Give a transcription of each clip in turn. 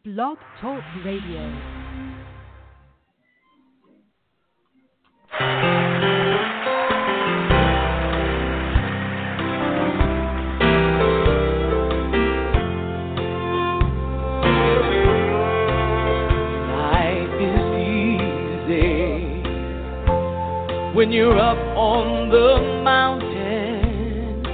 Blog Talk Radio. When you're up on the mountain,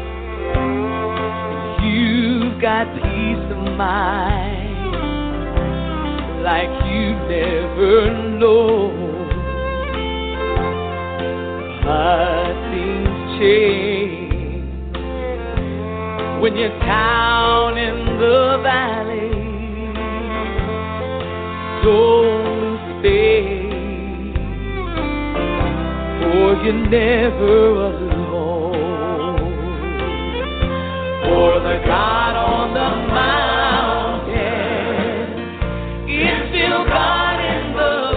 you've got peace of mind like you never know. But things change when you're down in the valley. Don't stay, for you're never alone. For the God on the mountain is still God in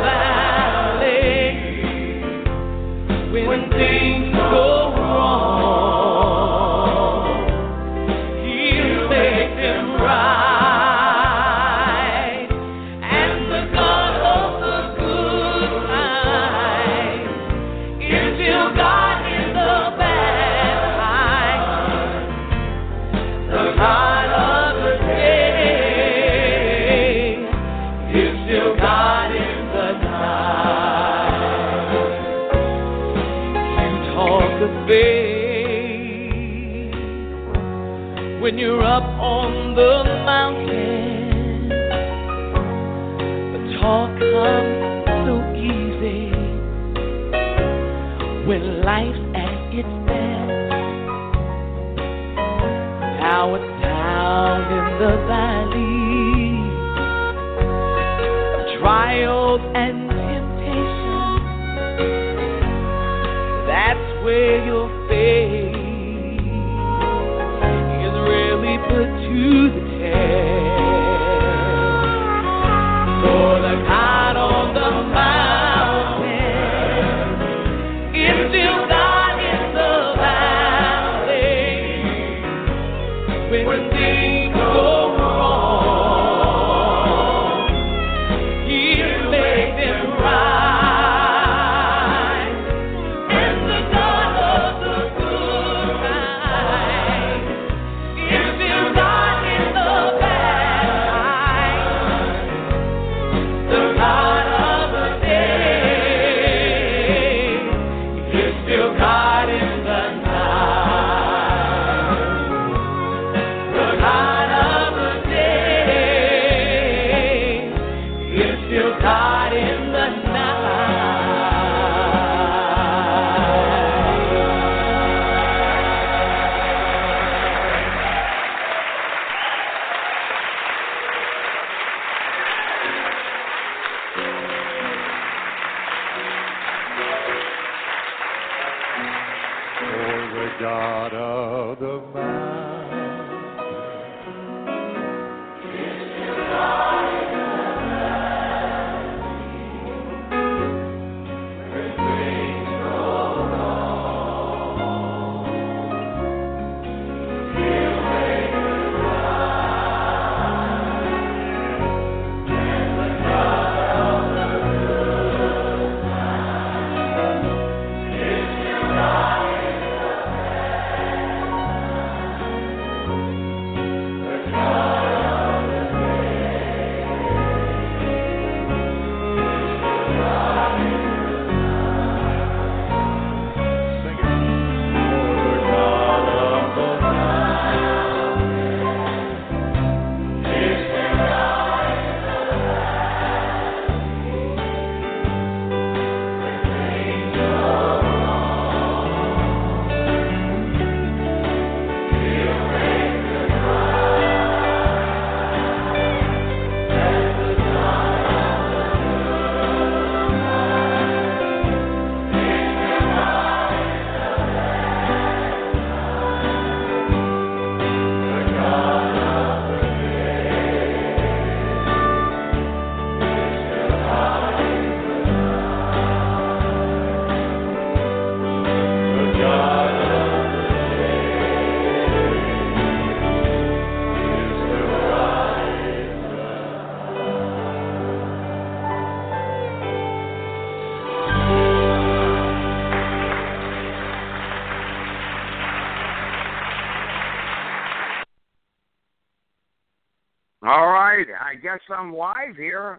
the valley. When things go wrong, He'll make them right. And the God of the good times is still God in the bad times. The God of the day is still God in the night. You talk of faith when you're up on the mountain. The talk comes so easy when life's at its best. Now it's down in the valley, trials and temptations. That's where your faith is really put to the test. For the God on the mountain is still God in the valley. When things go wrong, He'll make them right. And the God of the good times is still God in the bad times. The God of the day is still God in the night. The God of the day is still God in the For the God of the mountain All right, I guess I'm live here.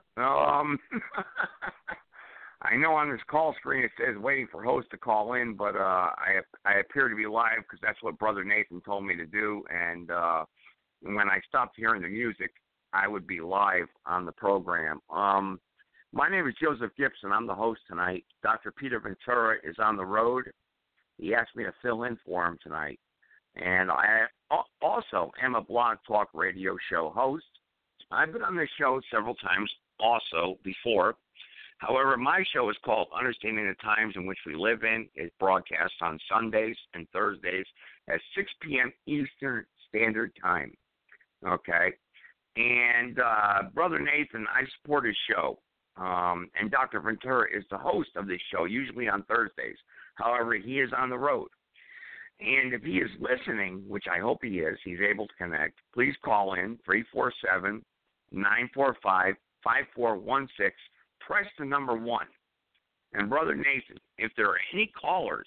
I know on this call screen it says waiting for host to call in, but I appear to be live because that's what Brother Nathan told me to do. And when I stopped hearing the music, I would be live on the program. My name is Joseph Gibson. I'm the host tonight. Dr. Peter Ventura is on the road. He asked me to fill in for him tonight. And I also am a Blog Talk radio show host. I've been on this show several times also before. However, my show is called Understanding the Times in Which We Live In. It broadcasts on Sundays and Thursdays at 6 p.m. Eastern Standard Time. Okay? And Brother Nathan, I support his show. And Dr. Ventura is the host of this show, usually on Thursdays. However, he is on the road. And if he is listening, which I hope he is, he's able to connect, please call in 347-945-5416. Press the number 1. And Brother Nathan, if there are any callers,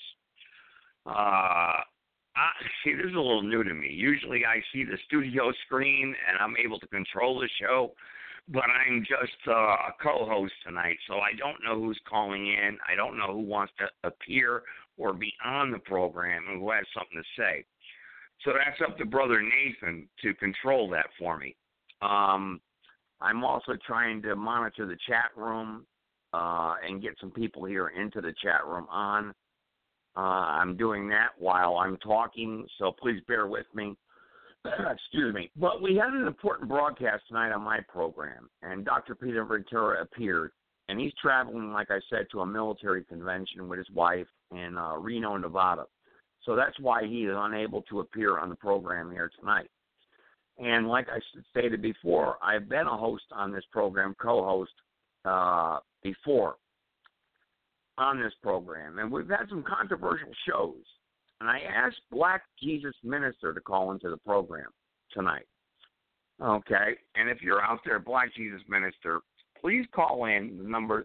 see, this is a little new to me. Usually I see the studio screen and I'm able to control the show, but I'm just a co-host tonight, so I don't know who's calling in. I don't know who wants to appear or be on the program and who has something to say. So that's up to Brother Nathan to control that for me. I'm also trying to monitor the chat room and get some people here into the chat room on. I'm doing that while I'm talking, so please bear with me. Excuse me. But we had an important broadcast tonight on my program, and Dr. Peter Ventura appeared. And he's traveling, like I said, to a military convention with his wife in Reno, Nevada. So that's why he is unable to appear on the program here tonight. And like I stated before, I've been a host on this program, co-host before on this program. And we've had some controversial shows. And I asked Black Jesus Minister to call into the program tonight. Okay? And if you're out there, Black Jesus Minister, please call in the number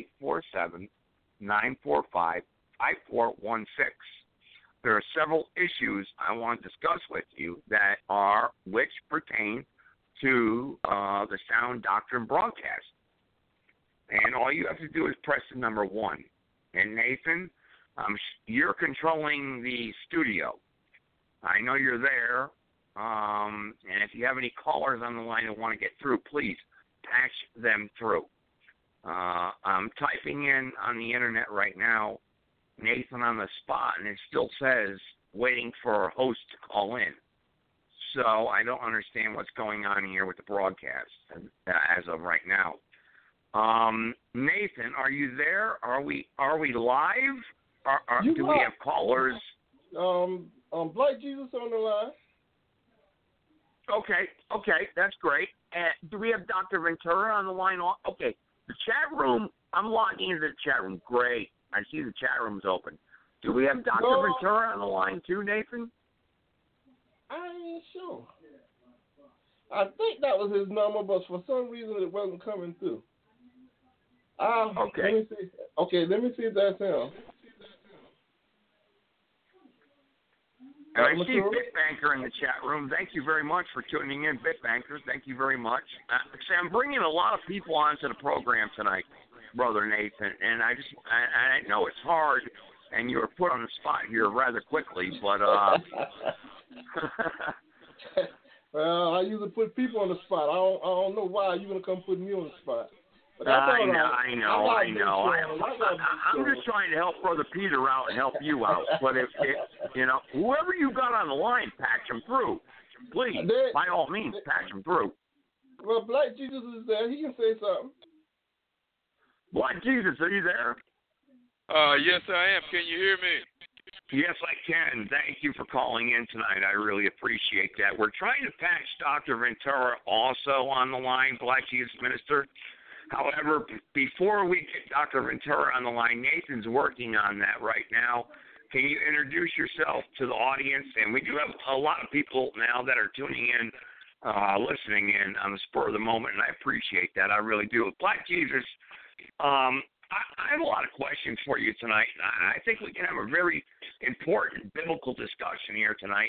347-945-5416. There are several issues I want to discuss with you which pertain to the Sound Doctrine broadcast. And all you have to do is press the number 1. And Nathan, you're controlling the studio. I know you're there. And if you have any callers on the line that want to get through, please patch them through. I'm typing in on the internet right now, Nathan on the spot, and it still says waiting for a host to call in. So I don't understand what's going on here with the broadcast as of right now. Nathan, are you there? Are we live? Do we have callers? Black Jesus on the line. Okay, that's great. Do we have Dr. Ventura on the line? Okay, the chat room, I'm logging into the chat room. Great. I see the chat room's open. Do we have Dr. Ventura on the line too, Nathan? I ain't sure. I think that was his number, but for some reason it wasn't coming through. Okay. Let me see. Okay, let me see if that's him. And I see Bitbanker in the chat room. Thank you very much for tuning in, Bitbankers. Thank you very much. I'm bringing a lot of people onto the program tonight, Brother Nathan, and I know it's hard, and you were put on the spot here rather quickly, but well, I usually put people on the spot. I don't know why you're gonna come put me on the spot. I know. I'm just trying to help Brother Peter out and help you out. But if whoever you got on the line, patch them through, please. By all means, patch them through. Well, Black Jesus is there. He can say something. Black Jesus, are you there? Yes, I am. Can you hear me? Yes, I can. Thank you for calling in tonight. I really appreciate that. We're trying to patch Dr. Ventura also on the line, Black Jesus Minister. However, before we get Dr. Ventura on the line, Nathan's working on that right now. Can you introduce yourself to the audience? And we do have a lot of people now that are tuning in, listening in on the spur of the moment, and I appreciate that. I really do. Black Jesus, I have a lot of questions for you tonight. I think we can have a very important biblical discussion here tonight.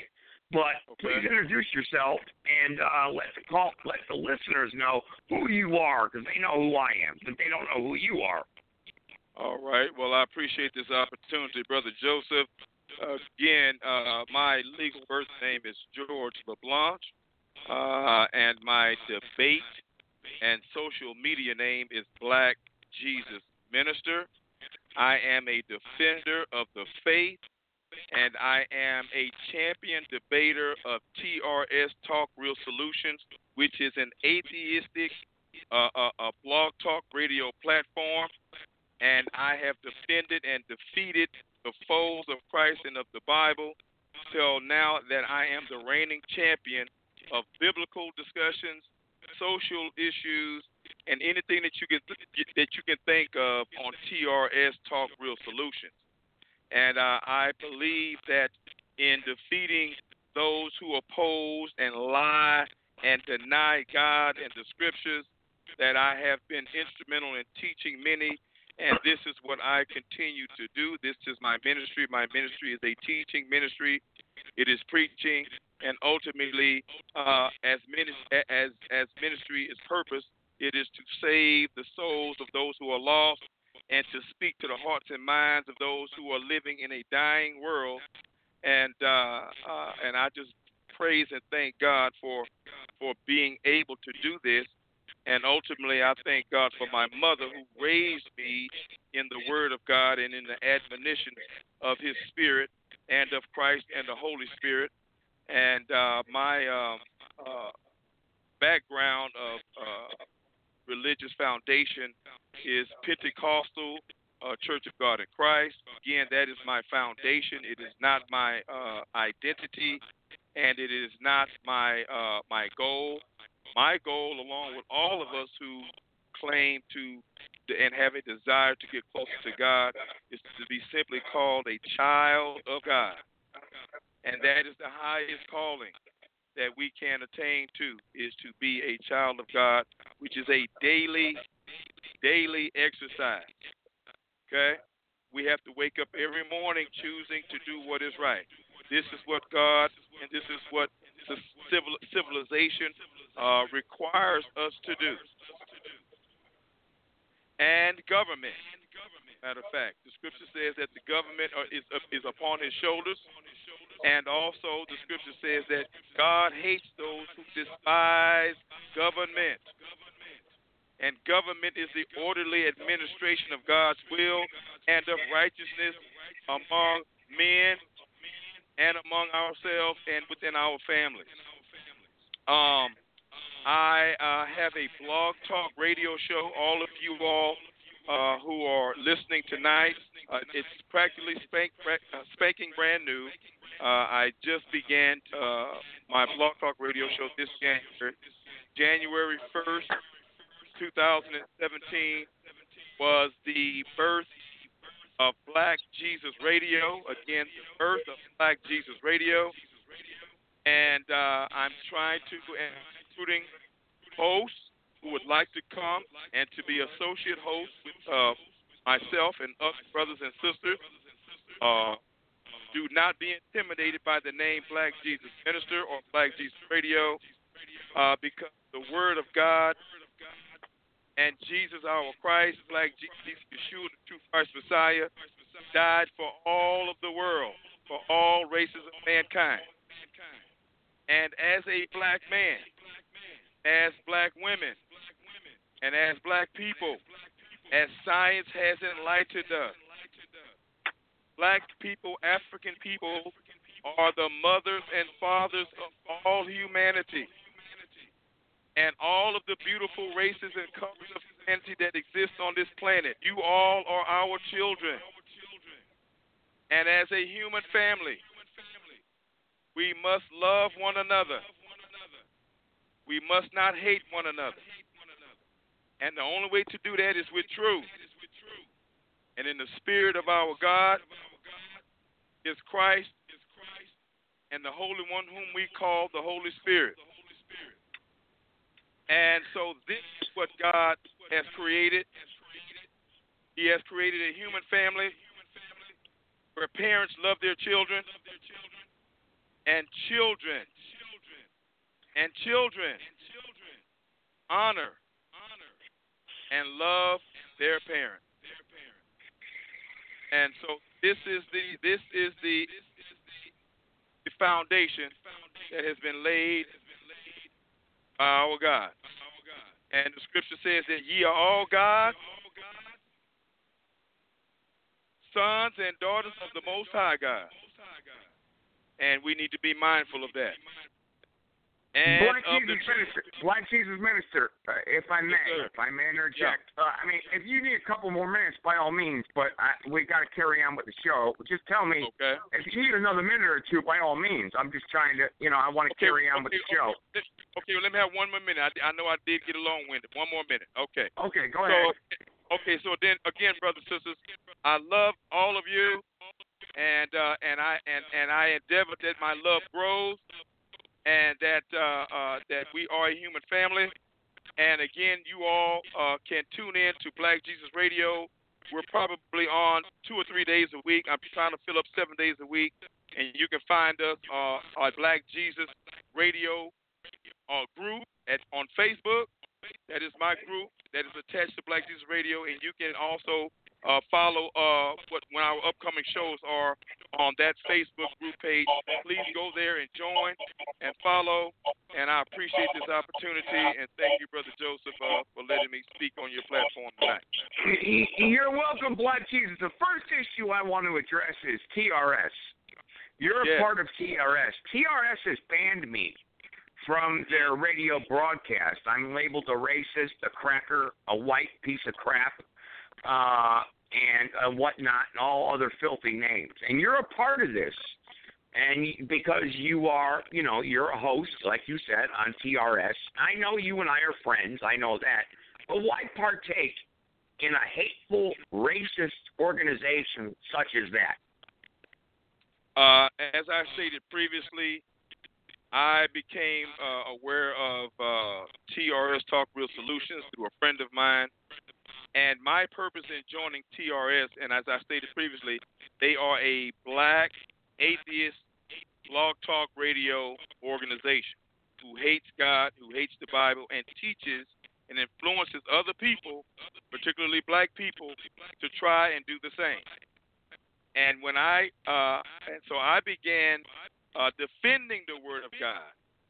But Okay. please introduce yourself and let the listeners know who you are, because they know who I am, but they don't know who you are. All right. Well, I appreciate this opportunity, Brother Joseph. Again, my legal birth name is George LeBlanc, and my debate and social media name is Black Jesus Minister. I am a defender of the faith, and I am a champion debater of TRS Talk Real Solutions, which is an atheistic blog talk radio platform. And I have defended and defeated the foes of Christ and of the Bible till now that I am the reigning champion of biblical discussions, social issues, and anything that you can think of on TRS Talk Real Solutions. And I believe that in defeating those who oppose and lie and deny God and the Scriptures, that I have been instrumental in teaching many. And this is what I continue to do. This is my ministry. My ministry is a teaching ministry. It is preaching, and ultimately, as ministry is purpose, it is to save the souls of those who are lost, and to speak to the hearts and minds of those who are living in a dying world. And I just praise and thank God for being able to do this. And ultimately, I thank God for my mother, who raised me in the Word of God and in the admonition of His Spirit and of Christ and the Holy Spirit. And my background of religious foundation is Pentecostal Church of God in Christ. Again, that is my foundation. It is not my identity, and it is not my goal. My goal, along with all of us who claim to and have a desire to get closer to God, is to be simply called a child of God. And that is the highest calling that we can attain to, is to be a child of God, which is a daily exercise. Okay? We have to wake up every morning choosing to do what is right. This is what God, and this is what civilization requires us to do. And government. Matter of fact, the scripture says that the government is upon his shoulders. And also the scripture says that God hates those who despise government. And government is the orderly administration of God's will and of righteousness among men and among ourselves and within our families. I have a blog talk radio show. All of you all who are listening tonight, it's practically spanking brand new. I just began my blog talk radio show this January 1st, 2017 was the birth of Black Jesus Radio. Again, the birth of Black Jesus Radio. And I'm trying to including hosts who would like to come and to be associate hosts with myself and other brothers and sisters. Do not be intimidated by the name Black Jesus Minister or Black Jesus Radio, because the Word of God and Jesus our Christ, Black Jesus Yeshua, the true Christ Messiah, died for all of the world, for all races of mankind. And as a black man, as black women, and as black people, as science has enlightened us, black people, African people, are the mothers and fathers of all humanity. And all of the beautiful races and colors of humanity that exist on this planet. You all are our children. And as a human family, we must love one another. We must not hate one another. And the only way to do that is with truth. And in the spirit of our God is Christ and the Holy One whom we call the Holy Spirit. And so this is what God has created. He has created a human family where parents love their children and children honor and love their parents. And so this is the foundation that has been laid by our God. And the scripture says that ye are all God's sons and daughters of the Most High God. And we need to be mindful of that. And Black Jesus Minister, if I may, Yes, if I may interject. I mean, if you need a couple more minutes, by all means, but we got to carry on with the show. Just tell me. Okay. If you need another minute or two, by all means. I'm just trying to, I want to carry on with the show. Okay, well, let me have one more minute. I know I did get a long-winded. One more minute. Okay. Okay, go ahead. So then again, brothers and sisters, I love all of you, and I endeavor that my love grows, and that we are a human family. And again, you all can tune in to Black Jesus Radio. We're probably on 2 or 3 days a week. I'm trying to fill up 7 days a week, and you can find us on Black Jesus Radio group on Facebook. That is my group that is attached to Black Jesus Radio, and you can also follow when our upcoming shows are on that Facebook group page. Please go there and join and follow, and I appreciate this opportunity, and thank you, Brother Joseph, for letting me speak on your platform tonight. You're welcome, Black Jesus. The first issue I want to address is TRS. You're a part of TRS. TRS has banned me from their radio broadcast. I'm labeled a racist, a cracker, a white piece of crap, and whatnot, and all other filthy names. And you're a part of this, and because you are, you're a host, like you said, on TRS. I know you and I are friends. I know that. But why partake in a hateful, racist organization such as that? As I stated previously, I became aware of TRS Talk Real Solutions through a friend of mine. And my purpose in joining TRS, and as I stated previously, they are a black atheist blog talk radio organization who hates God, who hates the Bible, and teaches and influences other people, particularly black people, to try and do the same. And when so I began defending the Word of God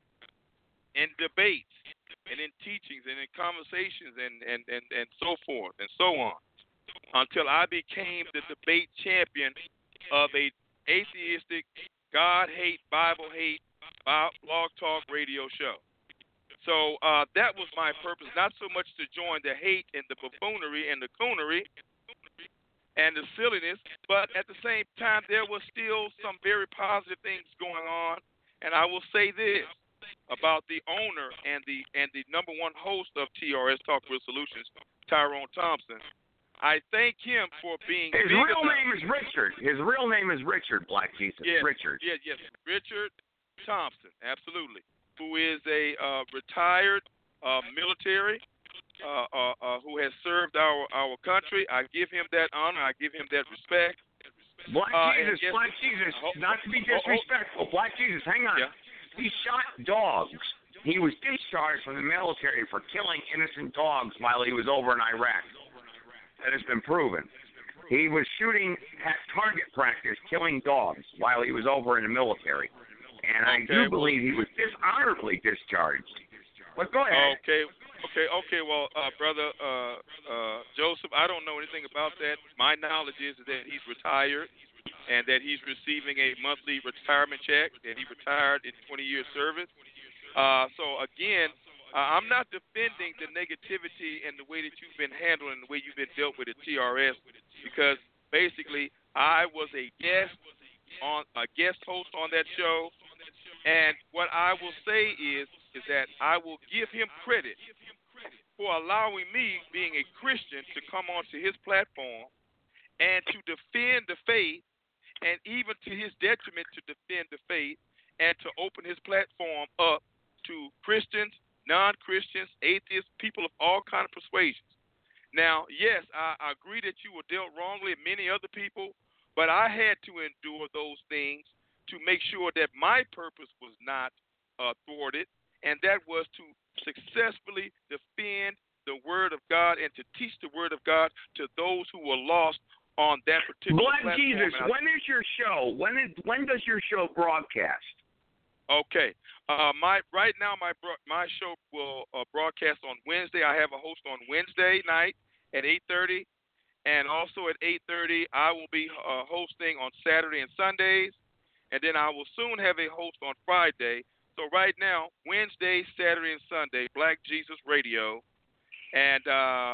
in debates and in teachings and in conversations and so forth and so on, until I became the debate champion of a atheistic, God-hate, Bible-hate blog talk radio show. So that was my purpose, not so much to join the hate and the buffoonery and the coonery and the silliness, but at the same time, there was still some very positive things going on. And I will say this about the owner and the number one host of TRS Talk Real Solutions, Tyrone Thompson. I thank him for being His real name is Richard. His real name is Richard, Black Jesus. Yes, Richard. Yes, Richard Thompson, absolutely, who is a retired military who has served our country. I give him that honor. I give him that respect. Black Jesus, not to be disrespectful. Black Jesus, hang on. Yeah. He shot dogs. He was discharged from the military for killing innocent dogs while he was over in Iraq. That has been proven. He was shooting at target practice, killing dogs while he was over in the military. And I do believe he was dishonorably discharged. But go ahead. Okay. Well, Brother Joseph, I don't know anything about that. My knowledge is that he's retired and that he's receiving a monthly retirement check, and he retired in 20 years service. So, again, I'm not defending the negativity and the way that you've been handling, the way you've been dealt with at TRS, because basically I was a guest host on that show, and what I will say is that I will give him credit for allowing me, being a Christian, to come onto his platform and to defend the faith, and even to his detriment to defend the faith, and to open his platform up to Christians, non-Christians, atheists, people of all kinds of persuasions. Now, yes, I agree that you were dealt wrongly, and many other people, but I had to endure those things to make sure that my purpose was not thwarted, and that was to successfully defend the Word of God and to teach the Word of God to those who were lost on that particular Black platform. Jesus, when is your show? When does your show broadcast? Okay. Right now my show will broadcast on Wednesday. I have a host on Wednesday night at 8:30, and also at 8:30 I will be hosting on Saturday and Sundays, and then I will soon have a host on Friday. So right now, Wednesday, Saturday, and Sunday, Black Jesus Radio, and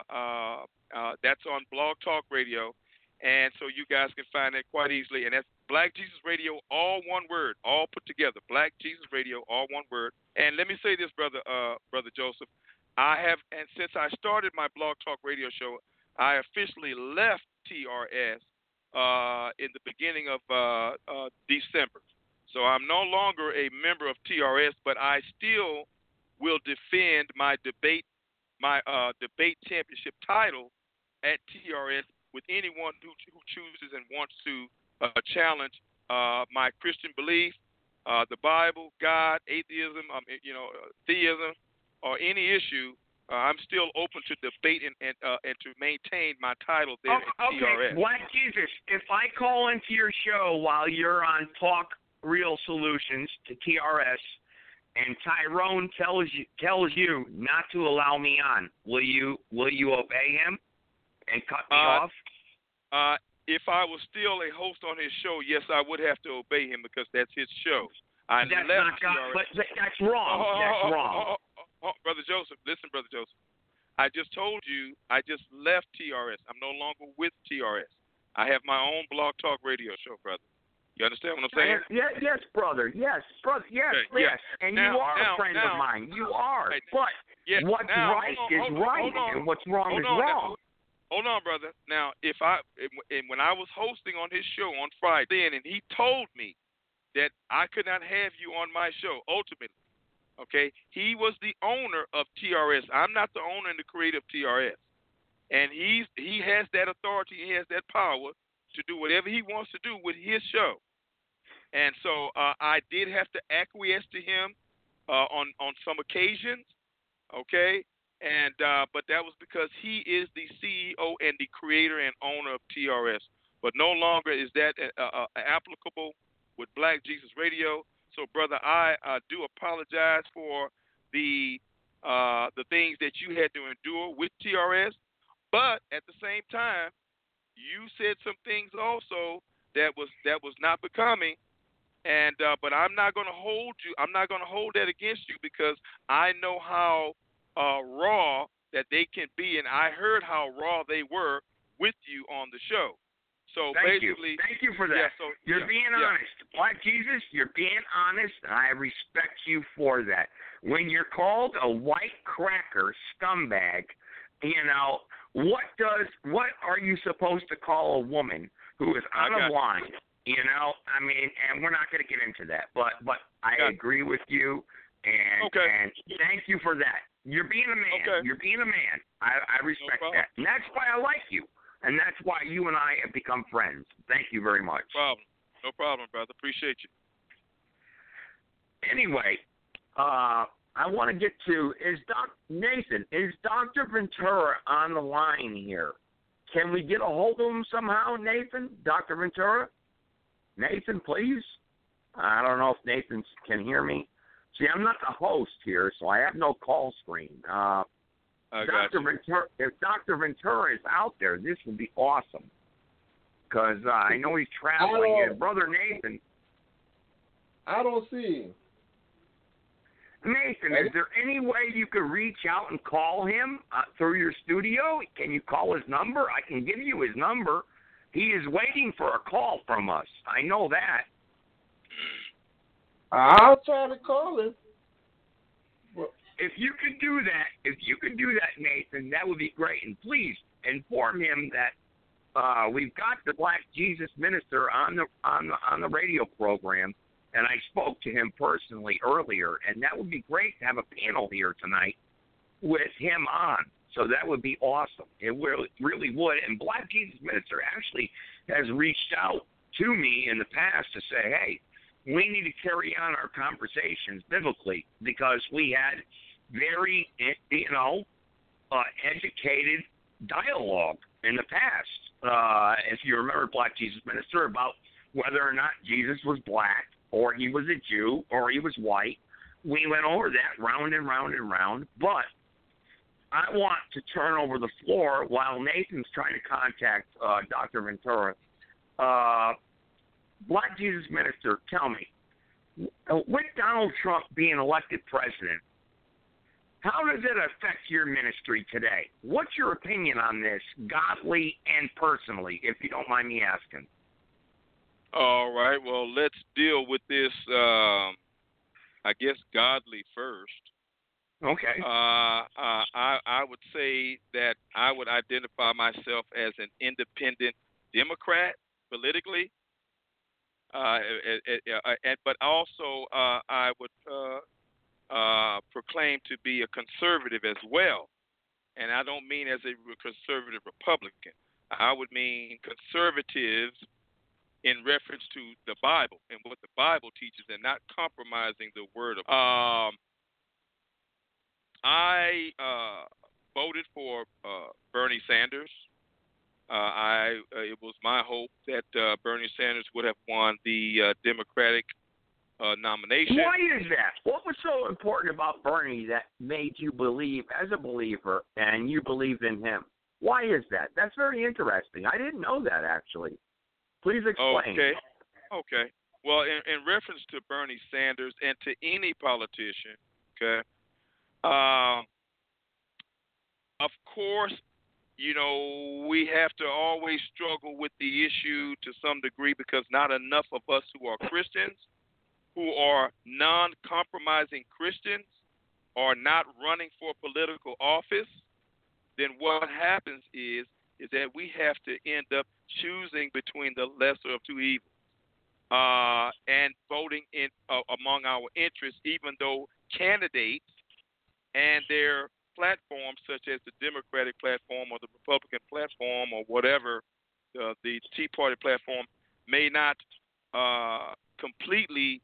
that's on Blog Talk Radio, and so you guys can find that quite easily, and that's Black Jesus Radio, all one word, all put together. Black Jesus Radio, all one word. And let me say this, brother Joseph, and since I started my Blog Talk Radio show, I officially left TRS in the beginning of December. So I'm no longer a member of TRS, but I still will defend my debate championship title at TRS with anyone who chooses and wants to challenge my Christian belief, the Bible, God, atheism, theism, or any issue. I'm still open to debate and to maintain my title there at TRS. Okay, Black Jesus, if I call into your show while you're on Talk Real Solutions to TRS, and Tyrone tells you not to allow me on, will you obey him and cut me off? If I was still a host on his show, yes, I would have to obey him because that's his show. That's not God, but that's wrong. That's wrong. Brother Joseph, listen, Brother Joseph. I just told you I just left TRS. I'm no longer with TRS. I have my own Blog Talk Radio show, brother. You understand what I'm saying? Yes, brother. Yes, brother. Yes, okay, yes. And you are a friend of mine. You are. Right, but what's right is right, and what's wrong is wrong. Hold on, brother. Now, when I was hosting on his show on Friday, and he told me that I could not have you on my show, ultimately, okay, he was the owner of TRS. I'm not the owner and the creator of TRS. And he has that authority, he has that power to do whatever he wants to do with his show. And so I did have to acquiesce to him on some occasions, okay? And but that was because he is the CEO and the creator and owner of TRS. But no longer is that applicable with Black Jesus Radio. So, brother, I do apologize for the things that you had to endure with TRS. But at the same time, you said some things also that was not becoming. And but I'm not going to hold you. I'm not going to hold that against you because I know how raw that they can be, and I heard how raw they were with you on the show. So Thank basically, you for that. Yeah, so, you're being honest, Black Jesus. You're being honest, and I respect you for that. When you're called a white cracker scumbag, what are you supposed to call a woman who is out of line? I mean, and we're not going to get into that, but I agree with you, and thank you for that. You're being a man. Okay. You're being a man. I respect that, and that's why I like you, and that's why you and I have become friends. Thank you very much. No problem, brother. Appreciate you. Anyway, I want to get to Nathan. Is Dr. Ventura on the line here? Can we get a hold of him somehow, Nathan? Dr. Ventura? Nathan, please. I don't know if Nathan can hear me. See, I'm not the host here, so I have no call screen. Dr. Ventura, if Dr. Ventura is out there, this would be awesome. Because I know he's traveling. And Brother Nathan. I don't see him. Nathan, is there any way you could reach out and call him through your studio? Can you call his number? I can give you his number. He is waiting for a call from us. I know that. I'll try to call him. If you could do that, Nathan, that would be great. And please inform him that we've got the Black Jesus Minister on the radio program, and I spoke to him personally earlier, and that would be great to have a panel here tonight with him on. So that would be awesome. It really would. And Black Jesus Minister actually has reached out to me in the past to say, hey, we need to carry on our conversations biblically because we had very, educated dialogue in the past. If you remember Black Jesus Minister, about whether or not Jesus was black or he was a Jew or he was white. We went over that round and round and round, but I want to turn over the floor while Nathan's trying to contact Dr. Ventura. Black Jesus Minister, tell me, with Donald Trump being elected president, how does it affect your ministry today? What's your opinion on this, godly and personally, if you don't mind me asking? All right. Well, let's deal with this, I guess, godly first. Okay. I would say that I would identify myself as an independent Democrat politically, but also I would proclaim to be a conservative as well. And I don't mean as a conservative Republican. I would mean conservatives in reference to the Bible and what the Bible teaches and not compromising the word of God. I voted for Bernie Sanders. It was my hope that Bernie Sanders would have won the Democratic nomination. Why is that? What was so important about Bernie that made you believe as a believer and you believed in him? Why is that? That's very interesting. I didn't know that, actually. Please explain. Okay. Well, in reference to Bernie Sanders and to any politician, okay, of course, we have to always struggle with the issue to some degree because not enough of us who are Christians, who are non-compromising Christians, are not running for political office. Then what happens is that we have to end up choosing between the lesser of two evils and voting in among our interests, even though candidates and their platforms, such as the Democratic platform or the Republican platform or whatever, the Tea Party platform, may not completely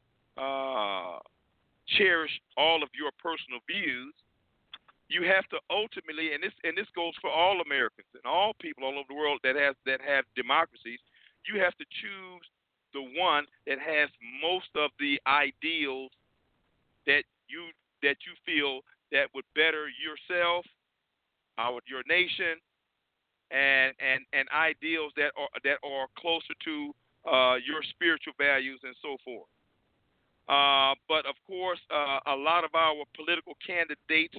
cherish all of your personal views. You have to ultimately, and this goes for all Americans and all people all over the world that have democracies. You have to choose the one that has most of the ideals that you feel that would better yourself, your nation, and ideals that are closer to your spiritual values and so forth. But of course, a lot of our political candidates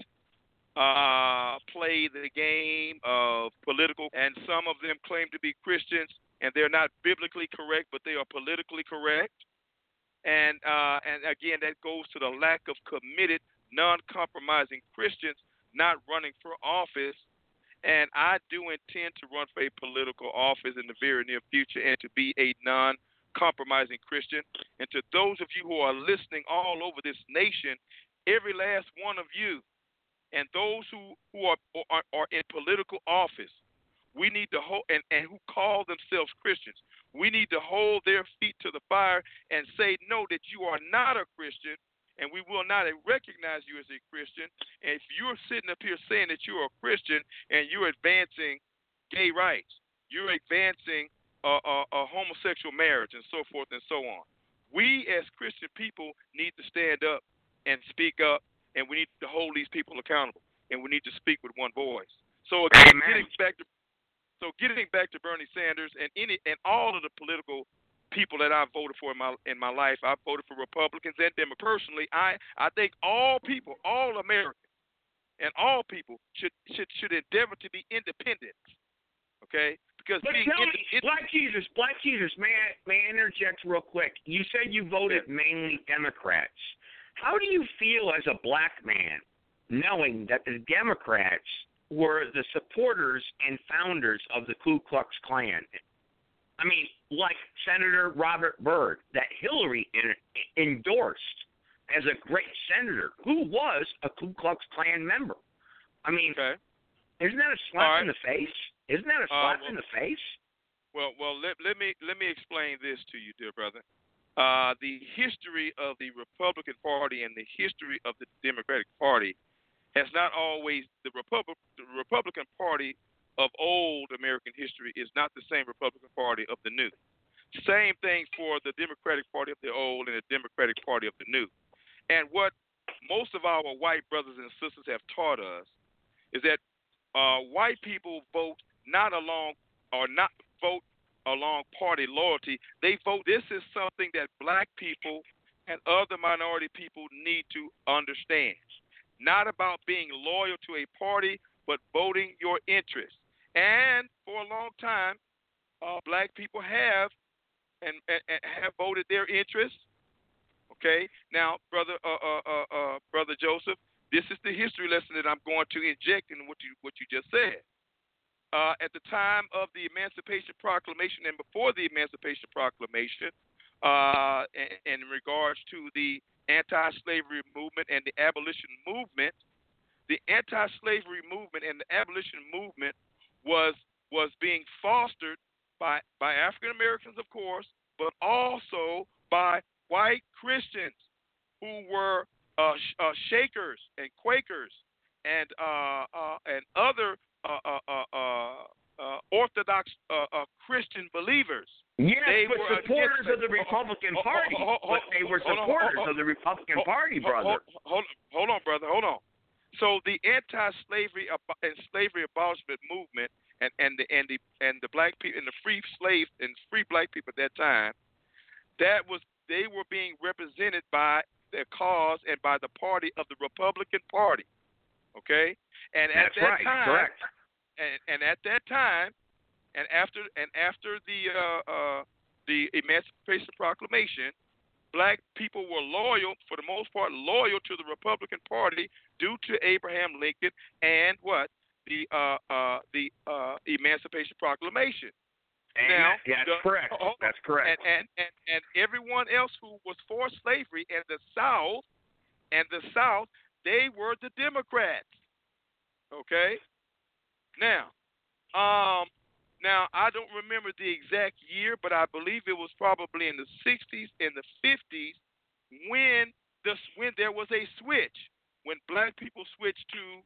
play the game of political, and some of them claim to be Christians, and they're not biblically correct, but they are politically correct. And again, that goes to the lack of committed, non-compromising Christians not running for office. And I do intend to run for a political office in the very near future and to be a non-compromising Christian. And to those of you who are listening all over this nation, every last one of you, and those who are in political office, we need to hold, and who call themselves Christians, we need to hold their feet to the fire and say, no, that you are not a Christian, and we will not recognize you as a Christian. And if you're sitting up here saying that you're a Christian and you're advancing gay rights, you're advancing a homosexual marriage and so forth and so on, we as Christian people need to stand up and speak up, and we need to hold these people accountable, and we need to speak with one voice. So again, getting back to Bernie Sanders and all of the political people that I've voted for in my life, I've voted for Republicans and Democrats. Personally, I think all people, all Americans, and all people should endeavor to be independent. Okay, because but tell me, Black Jesus, may I interject real quick? You said you voted mainly Democrats. How do you feel as a black man knowing that the Democrats were the supporters and founders of the Ku Klux Klan? I mean, like Senator Robert Byrd, that Hillary endorsed as a great senator, who was a Ku Klux Klan member. I mean, isn't that a slap in the face? Isn't that a slap in the face? Well, let me explain this to you, dear brother. the history of the Republican Party and the history of the Democratic Party has not always the Republican Party of old American history is not the same Republican Party of the new. Same thing for the Democratic Party of the old and the Democratic Party of the new. And what most of our white brothers and sisters have taught us is that white people vote not along party loyalty. They vote. This is something that black people and other minority people need to understand. Not about being loyal to a party, but voting your interests. And for a long time, black people have and have voted their interests. Okay. Now, brother Joseph, this is the history lesson that I'm going to inject in what you just said. At the time of the Emancipation Proclamation and before the Emancipation Proclamation, in regards to the anti-slavery movement and the abolition movement, the anti-slavery movement and the abolition movement was being fostered by African Americans, of course, but also by white Christians who were Shakers and Quakers and other Orthodox Christian believers. Yes, They but were supporters against- of the Republican Party. But they were supporters of the Republican Party, brother. Hold on, brother. Hold on. So the anti-slavery and slavery abolishment movement and the black people and the free slaves and free black people at that time, they were being represented by their cause and by the party of the Republican Party. Okay? And at That's that right. time, Correct. And at that time, and after the Emancipation Proclamation, black people were loyal, for the most part, loyal to the Republican Party due to Abraham Lincoln and the Emancipation Proclamation. Now, that's correct. That's correct. And everyone else who was for slavery in the South, they were the Democrats. Okay. Now, I don't remember the exact year, but I believe it was probably in the 60s, in the 50s, when there was a switch, when black people switched to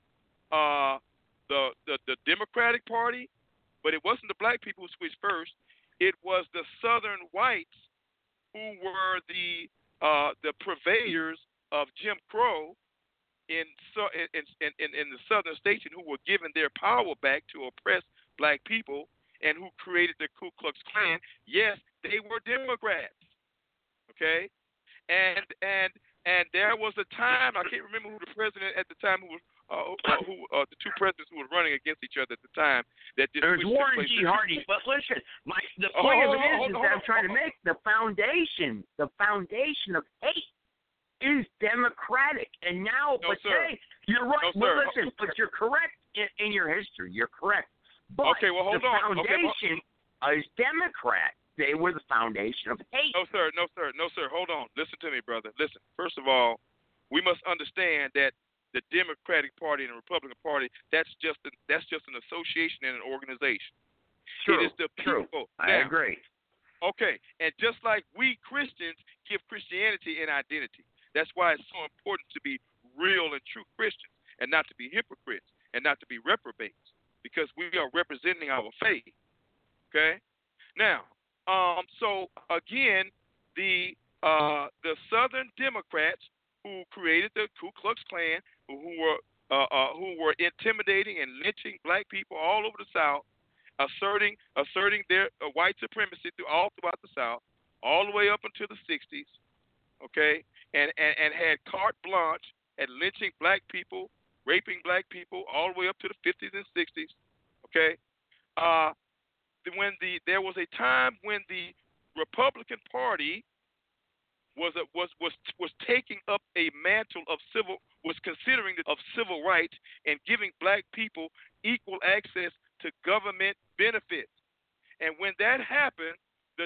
the Democratic Party, but it wasn't the black people who switched first. It was the Southern whites who were the purveyors of Jim Crow in the Southern states, and who were given their power back to oppress black people, and who created the Ku Klux Klan. Yes, they were Democrats. Okay, and there was a time, I can't remember who the president at the time who was the two presidents who were running against each other at the time. That There was Warren G. Harding. But listen, the point of it is that I'm trying to make the foundation of hate is democratic. And now, you're right. No, but listen, but you're correct in your history. You're correct. But okay, well, hold the on. foundation is Democrat. They were the foundation of hate. No, sir. Hold on. Listen to me, brother. Listen. First of all, we must understand that the Democratic Party and the Republican Party, that's just an association and an organization. True. It is the people. True. Now, I agree. Okay, and just like we Christians give Christianity an identity, that's why it's so important to be real and true Christians and not to be hypocrites and not to be reprobates, because we are representing our faith. Okay? Now, so again, the Southern Democrats who created the Ku Klux Klan, who were intimidating and lynching black people all over the South, asserting their white supremacy throughout the South, all the way up until the 60s, okay, and had carte blanche at lynching black people, raping black people, all the way up to the 50s and 60s, okay. There was a time when the Republican Party was taking up a mantle of considering civil rights and giving black people equal access to government benefits. And when that happened, when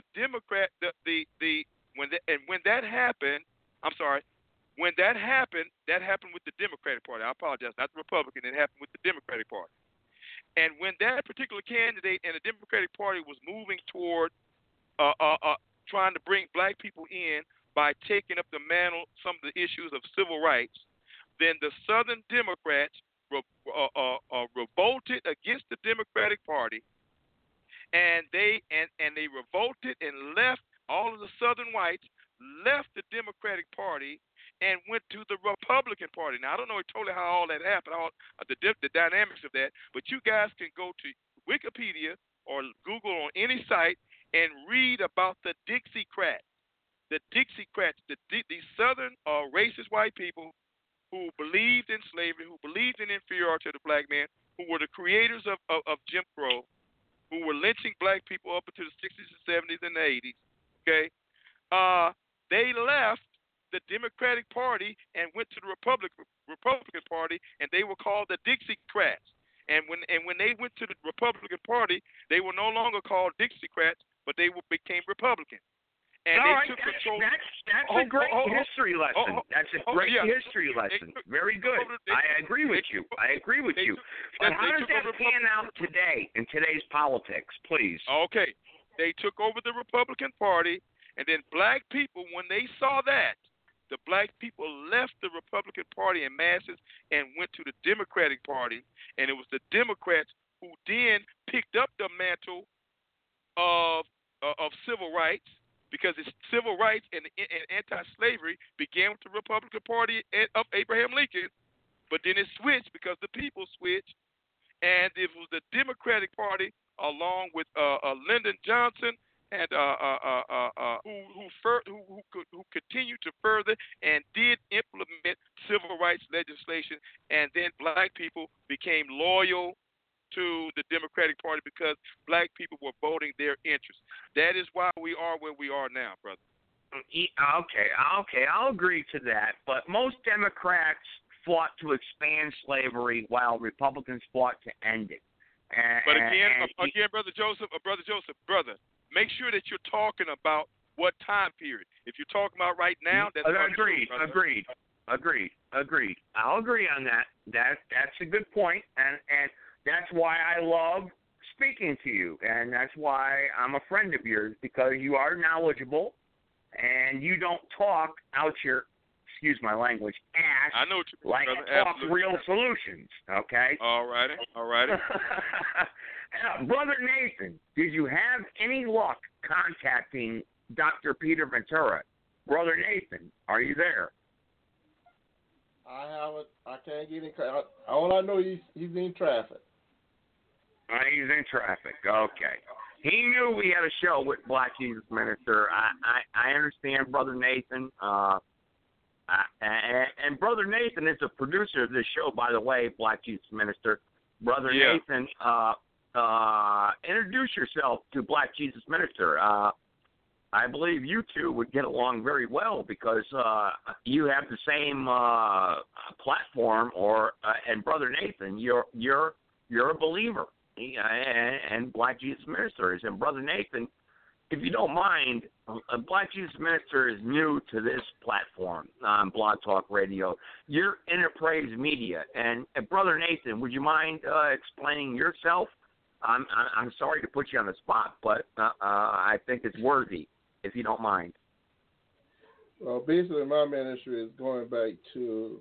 that happened with the Democratic Party. I apologize, not the Republican. It happened with the Democratic Party. And when that particular candidate and the Democratic Party was moving toward trying to bring black people in by taking up the mantle, some of the issues of civil rights, then the Southern Democrats revolted against the Democratic Party, and they revolted and left. All of the Southern whites left the Democratic Party and went to the Republican Party. Now, I don't know totally how all that happened, the dynamics of that, but you guys can go to Wikipedia or Google on any site and read about the Dixiecrats. The Dixiecrats, these Southern racist white people who believed in slavery, who believed in inferiority to the black man, who were the creators of Jim Crow, who were lynching black people up into the 60s and 70s and the 80s, okay? They left the Democratic Party and went to the Republican Party, and they were called the Dixiecrats. And when they went to the Republican Party, they were no longer called Dixiecrats, but they became Republicans. And they took control. That's a great history lesson. That's a great history lesson. Very good. I agree with you. But how does that pan out today in today's politics, please? Okay. They took over the Republican Party, and then black people, when they saw that, the black people left the Republican Party in masses and went to the Democratic Party, and it was the Democrats who then picked up the mantle of civil rights, because it's civil rights and anti-slavery began with the Republican Party of Abraham Lincoln, but then it switched because the people switched, and it was the Democratic Party along with Lyndon Johnson and who continued to further and did implement civil rights legislation, and then black people became loyal to the Democratic Party because black people were voting their interests. That is why we are where we are now, brother. Okay, I'll agree to that. But most Democrats fought to expand slavery while Republicans fought to end it. But again, Brother Joseph, make sure that you're talking about what time period. If you're talking about right now, that's agreed. I'll agree on that. That's a good point, and that's why I love speaking to you, and that's why I'm a friend of yours, because you are knowledgeable, and you don't talk out your, excuse my language, ass. I know what you mean, like brother. talk Absolutely. real solutions, okay? All righty. Brother Nathan, did you have any luck contacting Dr. Peter Ventura? Brother Nathan, are you there? I haven't. I can't get in. All I know, he's in traffic. He's in traffic. Okay. He knew we had a show with Black Jesus Minister. I understand, Brother Nathan. And Brother Nathan is a producer of this show, by the way, Black Jesus Minister. Brother Nathan, introduce yourself to Black Jesus Minister. I believe you two would get along very well because you have the same platform. And Brother Nathan, you're a believer, and Black Jesus Minister is. And Brother Nathan, if you don't mind, Black Jesus Minister is new to this platform on Blog Talk Radio. You're Enterprise Media, and Brother Nathan, would you mind explaining yourself? I'm sorry to put you on the spot, but I think it's worthy, if you don't mind. Well, basically, my ministry is going back to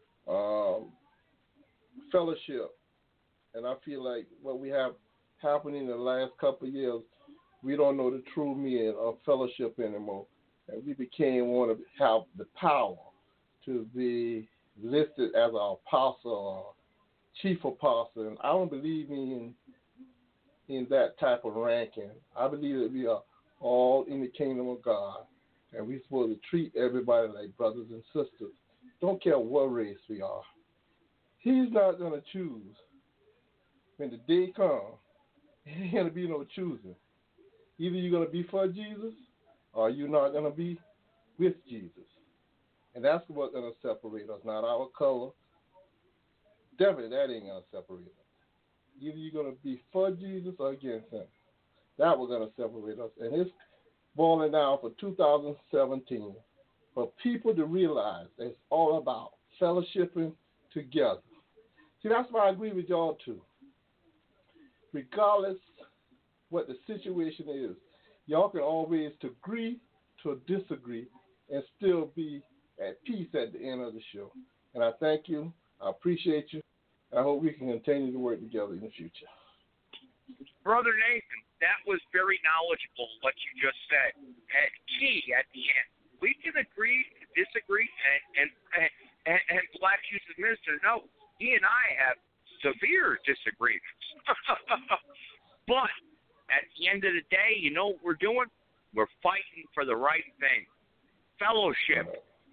fellowship, and I feel like what we have happening in the last couple of years, we don't know the true meaning of fellowship anymore, and we want to have the power to be listed as an apostle or chief apostle, and I don't believe in that type of ranking. I believe that we are all in the kingdom of God, and we're supposed to treat everybody like brothers and sisters. Don't care what race we are. He's not going to choose. When the day comes, there ain't going to be no choosing. Either you're going to be for Jesus or you're not going to be with Jesus. And that's what's going to separate us, not our color. Definitely, that ain't going to separate us. Either you're going to be for Jesus or against him. That was going to separate us. And it's boiling down for 2017 for people to realize that it's all about fellowshipping together. See, that's why I agree with y'all too. Regardless what the situation is, y'all can always agree to disagree and still be at peace at the end of the show. And I thank you. I appreciate you. I hope we can continue to work together in the future. Brother Nathan, that was very knowledgeable what you just said. And key at the end. We can agree to disagree, and Black Jesus Minister, no, he and I have severe disagreements. But at the end of the day, you know what we're doing? We're fighting for the right thing. Fellowship.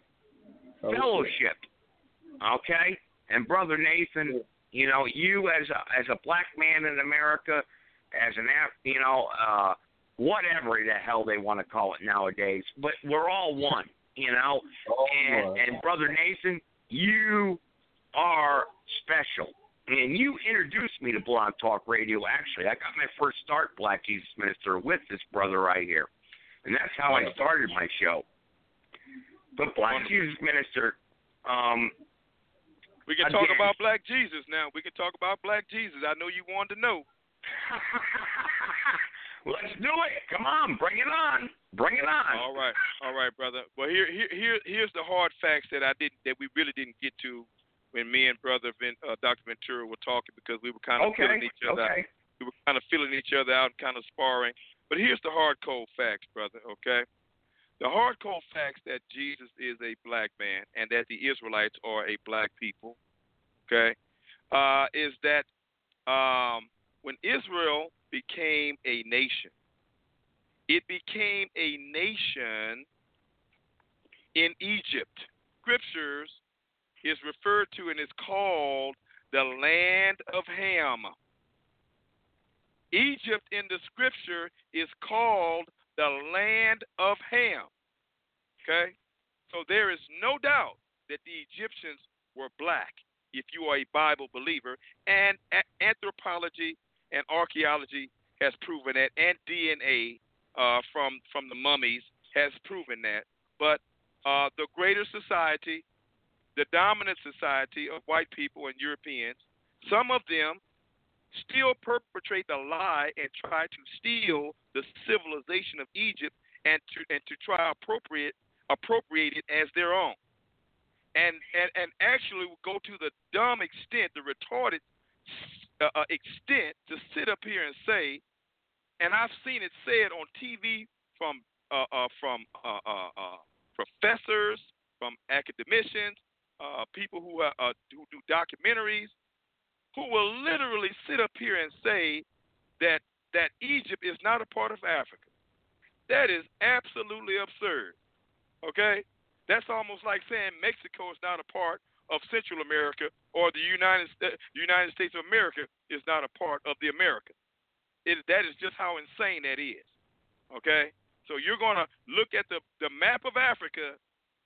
Okay? And Brother Nathan, you know, you as a black man in America, as an whatever the hell they want to call it nowadays, but we're all one, you know. And Brother Nathan, you are special. And you introduced me to Blog Talk Radio. Actually, I got my first start, Black Jesus Minister, with this brother right here. And that's how I started my show. But Black Jesus Minister, we can talk about Black Jesus now. We can talk about Black Jesus. I know you wanted to know. Let's do it. Come on, bring it on. Bring it on. All right, brother. Well, here's the hard facts that we really didn't get to when me and Dr. Ventura were talking, because we were kind of feeling each other out. We were kind of feeling each other out and kind of sparring. But here's the hard cold facts, brother. Okay. The hard cold facts that Jesus is a black man and that the Israelites are a black people. Okay, is that when Israel became a nation, it became a nation in Egypt. Scriptures is referred to and is called the land of Ham. Egypt in the scripture is called the land of Ham. Okay? So there is no doubt that the Egyptians were black, if you are a Bible believer, and anthropology and archaeology has proven that, and DNA from the mummies has proven that. But the greater society, the dominant society of white people and Europeans, some of them still perpetrate the lie and try to steal the civilization of Egypt and to try to appropriate it as their own. And actually go to the dumb extent, the retarded extent, to sit up here and say, and I've seen it said on TV from professors, from academicians, people who do documentaries, who will literally sit up here and say that Egypt is not a part of Africa. That is absolutely absurd. Okay? That's almost like saying Mexico is not a part of Central America, or the United States of America is not a part of the America. That is just how insane that is. Okay? So you're going to look at the map of Africa,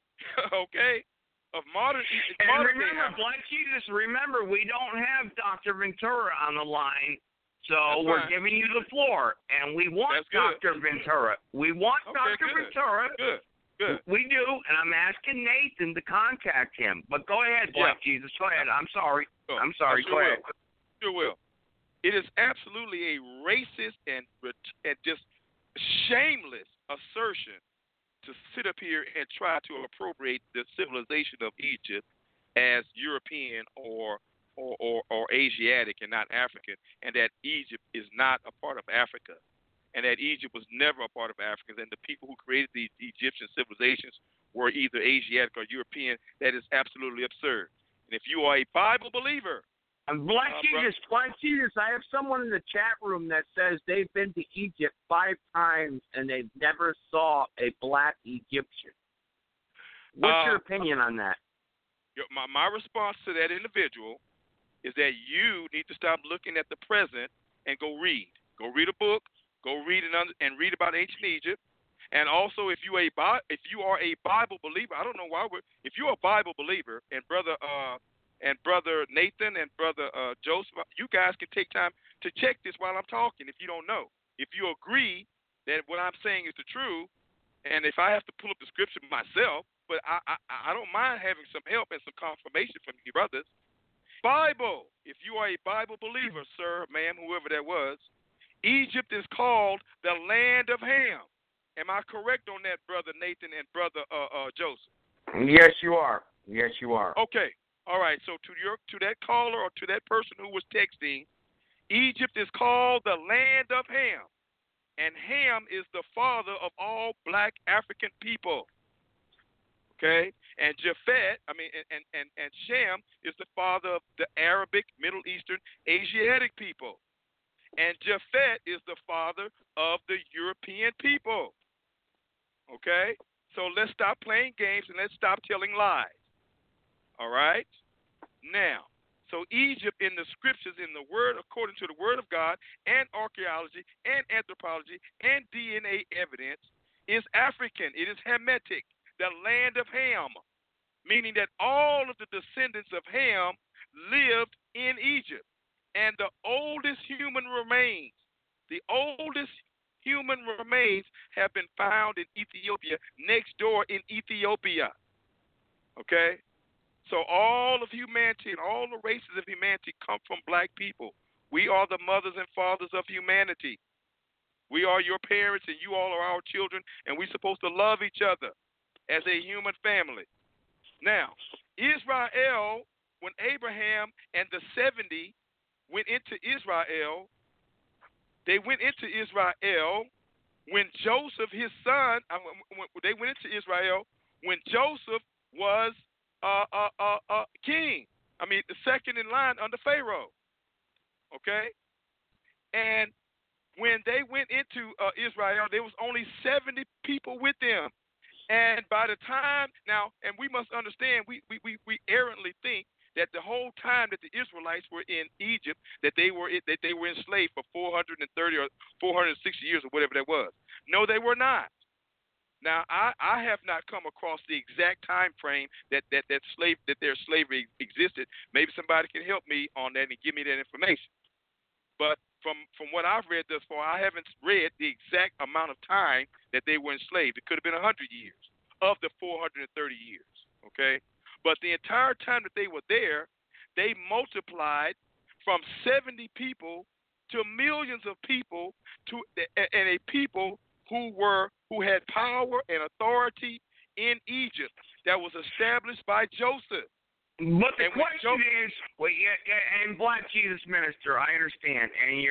okay, of modern remember, Black Jesus, remember, we don't have Dr. Ventura on the line, so we're giving you the floor, and we want Dr. Ventura. We want Dr. Ventura. Good. We do, and I'm asking Nathan to contact him. But go ahead, Black Jesus. Go ahead. I'm sorry. I'm sorry. Go ahead. Sure will. It is absolutely a racist and just shameless assertion to sit up here and try to appropriate the civilization of Egypt as European or Asiatic and not African, and that Egypt is not a part of Africa, and that Egypt was never a part of Africans, and the people who created the Egyptian civilizations were either Asiatic or European. That is absolutely absurd. And if you are a Bible believer, Black Jesus, I have someone in the chat room that says they've been to Egypt 5 times and they never saw a black Egyptian. What's your opinion on that? My response to that individual is that you need to stop looking at the present and go read. Go read a book. Go read and read about ancient Egypt. And also, if you are a Bible believer, I don't know why if you're a Bible believer, and brother Nathan and brother Joseph, you guys can take time to check this while I'm talking. If you don't know, if you agree that what I'm saying is the truth, and if I have to pull up the scripture myself, but I don't mind having some help and some confirmation from you brothers. Bible, if you are a Bible believer, sir, ma'am, whoever that was, Egypt is called the land of Ham. Am I correct on that, Brother Nathan and Brother Joseph? Yes, you are. Yes, you are. Okay. All right. So to that caller or to that person who was texting, Egypt is called the land of Ham, and Ham is the father of all black African people. Okay, and Japhet, and Shem is the father of the Arabic, Middle Eastern, Asiatic people, and Japhet is the father of the European people. Okay, so let's stop playing games and let's stop telling lies. All right, now. So Egypt in the scriptures, in the word, according to the word of God, and archaeology, and anthropology, and DNA evidence, is African. It is Hamitic, the land of Ham, meaning that all of the descendants of Ham lived in Egypt. And the oldest human remains have been found in Ethiopia, next door in Ethiopia. Okay? So all of humanity and all the races of humanity come from black people. We are the mothers and fathers of humanity. We are your parents and you all are our children, and we're supposed to love each other as a human family. Now, Israel, when Abraham and the 70 went into Israel, they went into Israel when Joseph, his son, they went into Israel when Joseph was king. The second in line under Pharaoh. Okay? And when they went into Israel, there was only 70 people with them. And by the time, now, and we must understand, we errantly think that the whole time that the Israelites were in Egypt, that they were enslaved for 430 or 460 years or whatever that was. No, they were not. Now, I have not come across the exact time frame that their slavery existed. Maybe somebody can help me on that and give me that information. But from what I've read thus far, I haven't read the exact amount of time that they were enslaved. It could have been 100 years of the 430 years, okay? But the entire time that they were there, they multiplied from 70 people to millions of people, and a people who had power and authority in Egypt that was established by Joseph. But the question is, and Black Jesus Minister, I understand,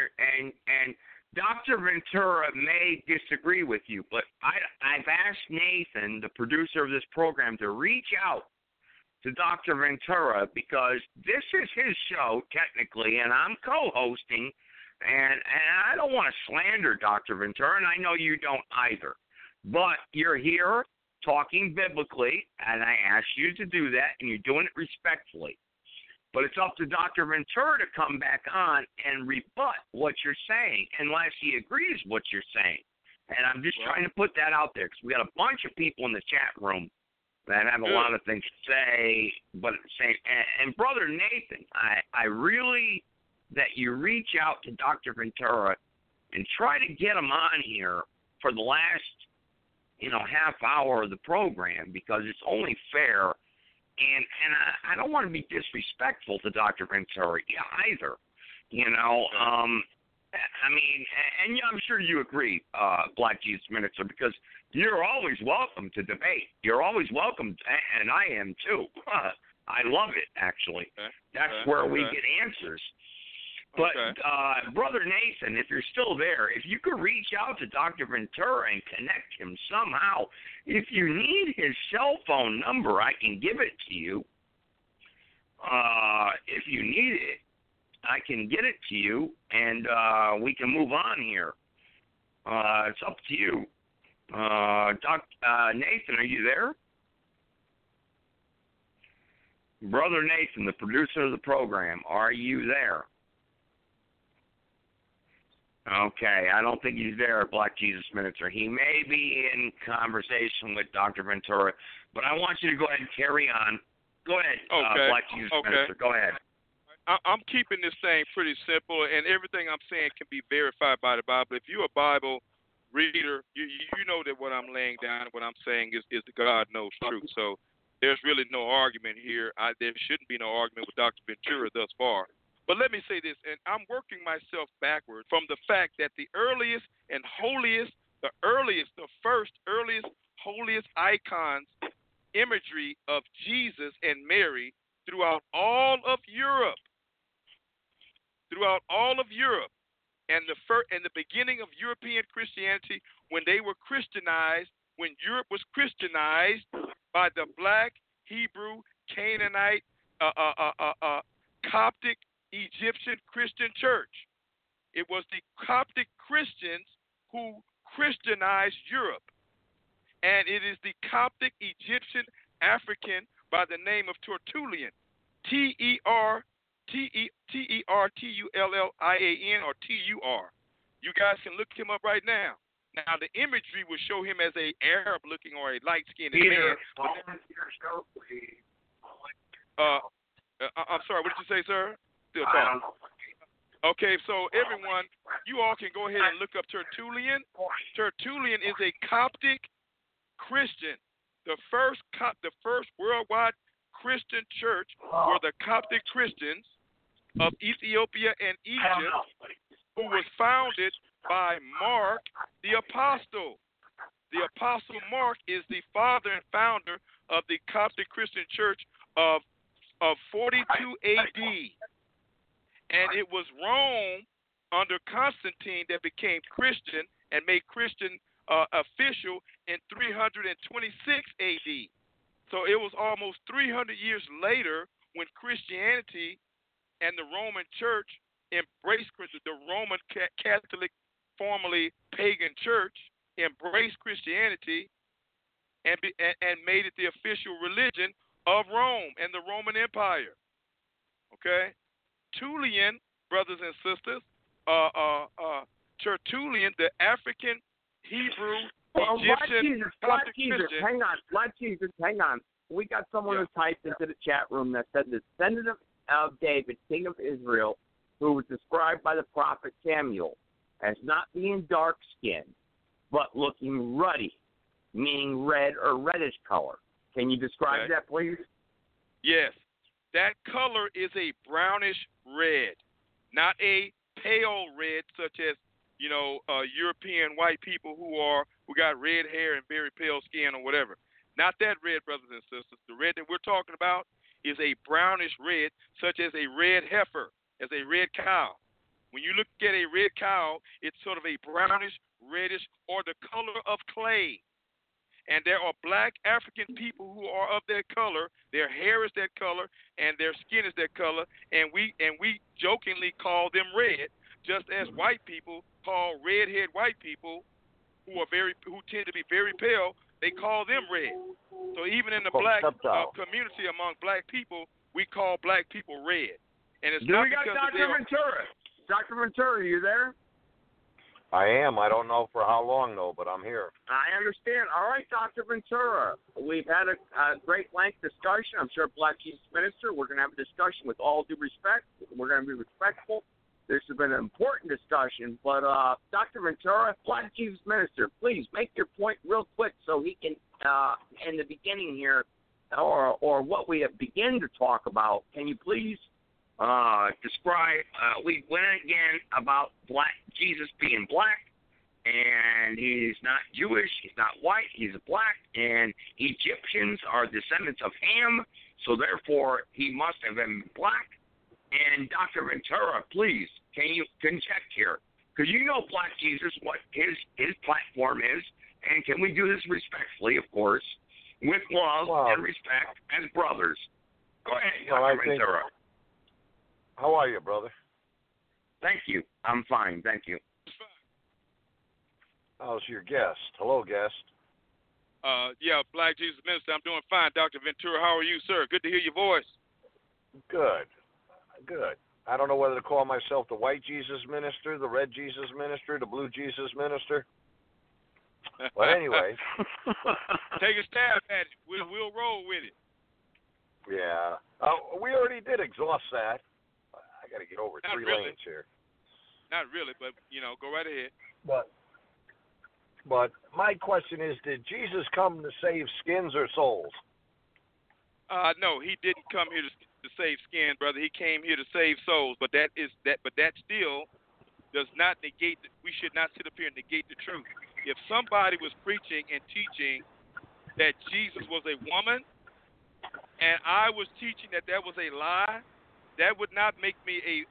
and Dr. Ventura may disagree with you, but I've asked Nathan, the producer of this program, to reach out to Dr. Ventura because this is his show technically, and I'm co-hosting. And I don't want to slander Dr. Ventura, and I know you don't either. But you're here talking biblically, and I asked you to do that, and you're doing it respectfully. But it's up to Dr. Ventura to come back on and rebut what you're saying, unless he agrees what you're saying. And I'm just trying to put that out there, because we got a bunch of people in the chat room that have a lot of things to say. But at the same, and Brother Nathan, I really... that you reach out to Dr. Ventura and try to get him on here for the last, half hour of the program, because it's only fair. And I don't want to be disrespectful to Dr. Ventura either. I'm sure you agree, Black Jesus Minister, because you're always welcome to debate. You're always welcome, and I am too. I love it, actually. That's where we get answers. But, Brother Nathan, if you're still there, if you could reach out to Dr. Ventura and connect him somehow. If you need his cell phone number, I can give it to you. If you need it, I can get it to you, and we can move on here. It's up to you. Nathan, are you there? Brother Nathan, the producer of the program, are you there? Okay, I don't think he's there, Black Jesus Minister. He may be in conversation with Dr. Ventura, but I want you to go ahead and carry on. Go ahead, Black Jesus Minister. Go ahead. I'm keeping this thing pretty simple, and everything I'm saying can be verified by the Bible. If you're a Bible reader, you know that what I'm laying down, what I'm saying is the God knows truth. So there's really no argument here. There shouldn't be no argument with Dr. Ventura thus far. But let me say this, and I'm working myself backward from the fact that the earliest and holiest, the first, earliest, holiest icons, imagery of Jesus and Mary throughout all of Europe, and the beginning of European Christianity, when they were Christianized, when Europe was Christianized by the black, Hebrew, Canaanite, Coptic, Egyptian Christian church. It was the Coptic Christians who Christianized Europe. And it is the Coptic Egyptian African by the name of Tertullian, Tertullian or Tur. You guys can look him up right now. Now, the imagery will show him as a Arab-looking or a light-skinned man. I'm sorry, what did you say, sir? Still talking. Okay, so everyone, you all can go ahead and look up Tertullian. Tertullian is a Coptic Christian. The first worldwide Christian church were the Coptic Christians of Ethiopia and Egypt, who was founded by Mark the Apostle. The Apostle Mark is the father and founder of the Coptic Christian Church of 42 AD. And it was Rome under Constantine that became Christian and made Christian official in 326 AD. So it was almost 300 years later when Christianity and the Roman Church embraced the Roman Catholic, formerly pagan church, embraced Christianity and made it the official religion of Rome and the Roman Empire. Okay? Tertullian, brothers and sisters, Tertullian, the African, Hebrew, Egyptian, Coptic Christian. Black Jesus, hang on. We got someone who typed into the chat room that said the descendant of David, king of Israel, who was described by the prophet Samuel as not being dark-skinned, but looking ruddy, meaning red or reddish color. Can you describe that, please? Yes. That color is a brownish red, not a pale red such as, European white people who got red hair and very pale skin or whatever. Not that red, brothers and sisters. The red that we're talking about is a brownish red, such as a red heifer, as a red cow. When you look at a red cow, it's sort of a brownish, reddish, or the color of clay. And there are black African people who are of that color. Their hair is that color, and their skin is that color. And we jokingly call them red, just as white people call redhead white people who tend to be very pale. They call them red. So even in the black community among black people, we call black people red. And it's not because Dr. Ventura. Dr. Ventura, are you there? I am. I don't know for how long, though, but I'm here. I understand. All right, Dr. Ventura. We've had a great length discussion. I'm sure Black Jesus Minister, we're going to have a discussion with all due respect. We're going to be respectful. This has been an important discussion. But, Dr. Ventura, Black Jesus Minister, please make your point real quick so he can, in the beginning here, or what we have begun to talk about, can you please describe, we went again about Jesus being black, and he's not Jewish, he's not white, he's black, and Egyptians are descendants of Ham, so therefore he must have been black. And Dr. Ventura, please, can check here? Because you know Black Jesus, what his platform is, and can we do this respectfully, of course, with love and respect as brothers? Go ahead, Dr. Ventura. How are you, brother? Thank you. I'm fine. Thank you. How's your guest? Hello, guest. Black Jesus Minister, I'm doing fine. Dr. Ventura, how are you, sir? Good to hear your voice. Good. I don't know whether to call myself the White Jesus Minister, the Red Jesus Minister, the Blue Jesus Minister. But anyway. Take a stab at it. We'll roll with it. Yeah. We already did exhaust that. I got to get over three lanes here. Not really, but, go right ahead. But my question is, did Jesus come to save skins or souls? No, he didn't come here to to save skin, brother. He came here to save souls. But that still does not negate. We should not sit up here and negate the truth. If somebody was preaching and teaching that Jesus was a woman, and I was teaching that was a lie, that would not make me a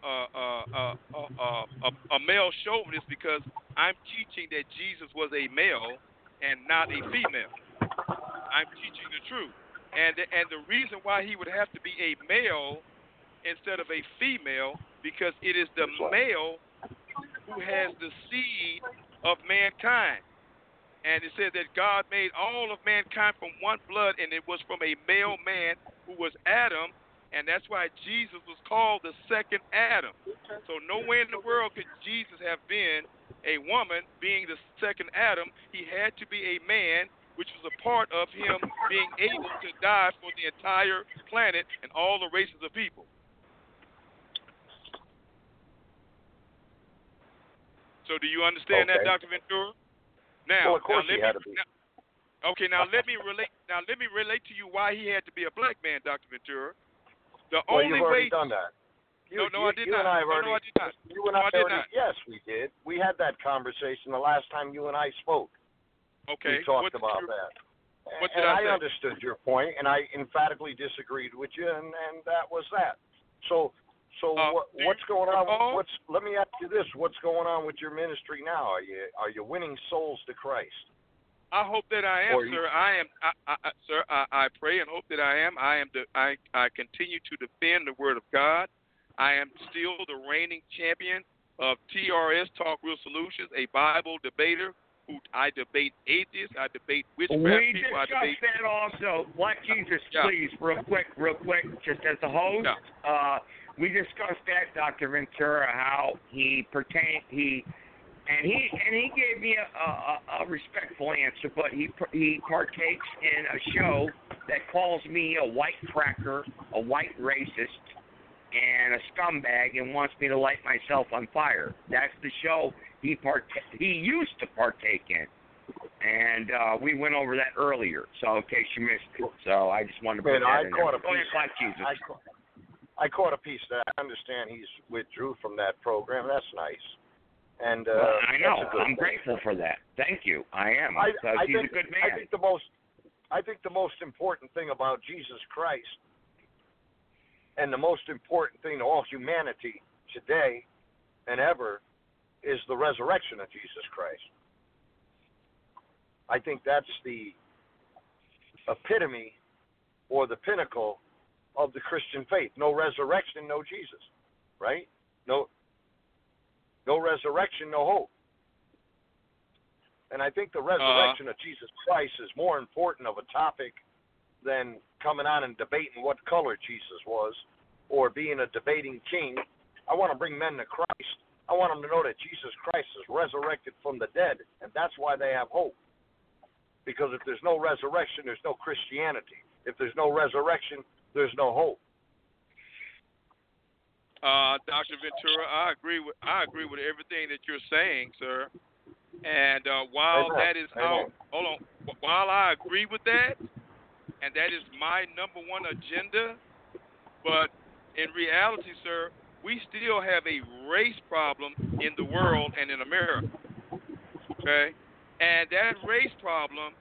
male chauvinist, because I'm teaching that Jesus was a male and not a female. I'm teaching the truth, and the reason why he would have to be a male instead of a female, because it is the male who has the seed of mankind. And it says that God made all of mankind from one blood, and it was from a male man who was Adam, and that's why Jesus was called the second Adam. So nowhere in the world could Jesus have been a woman being the second Adam. He had to be a man, which was a part of him being able to die for the entire planet and all the races of people. So do you understand that, Dr. Ventura? Now, well, of course he had to be. Now let me relate. Now let me relate to you why he had to be a black man, Dr. Ventura. The well, only you've already way. done that. I did not. I did not. You and I already. Not. Yes, we did. We had that conversation the last time you and I spoke. Okay. We talked about that. What did I say? I understood your point, and I emphatically disagreed with you, and that was that. So what's going on? Let me ask you this: what's going on with your ministry now? Are you winning souls to Christ? I hope that I am, sir. Sir, I pray and hope that I am. I continue to defend the Word of God. I am still the reigning champion of TRS Talk Real Solutions, a Bible debater. I debate atheists. I debate witchcraft people. We discussed that also. Black Jesus, please, real quick, just as the host. Yeah. We discussed that, Dr. Ventura, how he gave me a respectful answer, but he partakes in a show that calls me a white cracker, a white racist, and a scumbag, and wants me to light myself on fire. That's the show he used to partake in, and we went over that earlier. So in case you missed it, so I just wanted to put that in there. Go ahead, Black Jesus. I caught a piece of that. I understand he's withdrew from that program. That's nice. And I know. I'm grateful for that. Thank you. I am. Because he's a good man. I think the most important thing about Jesus Christ, and the most important thing to all humanity today and ever, is the resurrection of Jesus Christ. I think that's the epitome or the pinnacle of the Christian faith. No resurrection, no Jesus, right? No resurrection, no hope. And I think the resurrection of Jesus Christ is more important of a topic than coming on and debating what color Jesus was or being a debating king. I want to bring men to Christ. I want them to know that Jesus Christ is resurrected from the dead, and that's why they have hope. Because if there's no resurrection, there's no Christianity. If there's no resurrection, there's no hope. Dr. Ventura, I agree with everything that you're saying, sir. And while that is while I agree with that, and that is my number one agenda, but in reality, sir, we still have a race problem in the world and in America. Okay, and that race problem,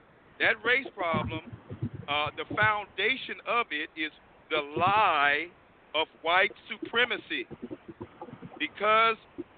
the foundation of it is the lie of white supremacy, because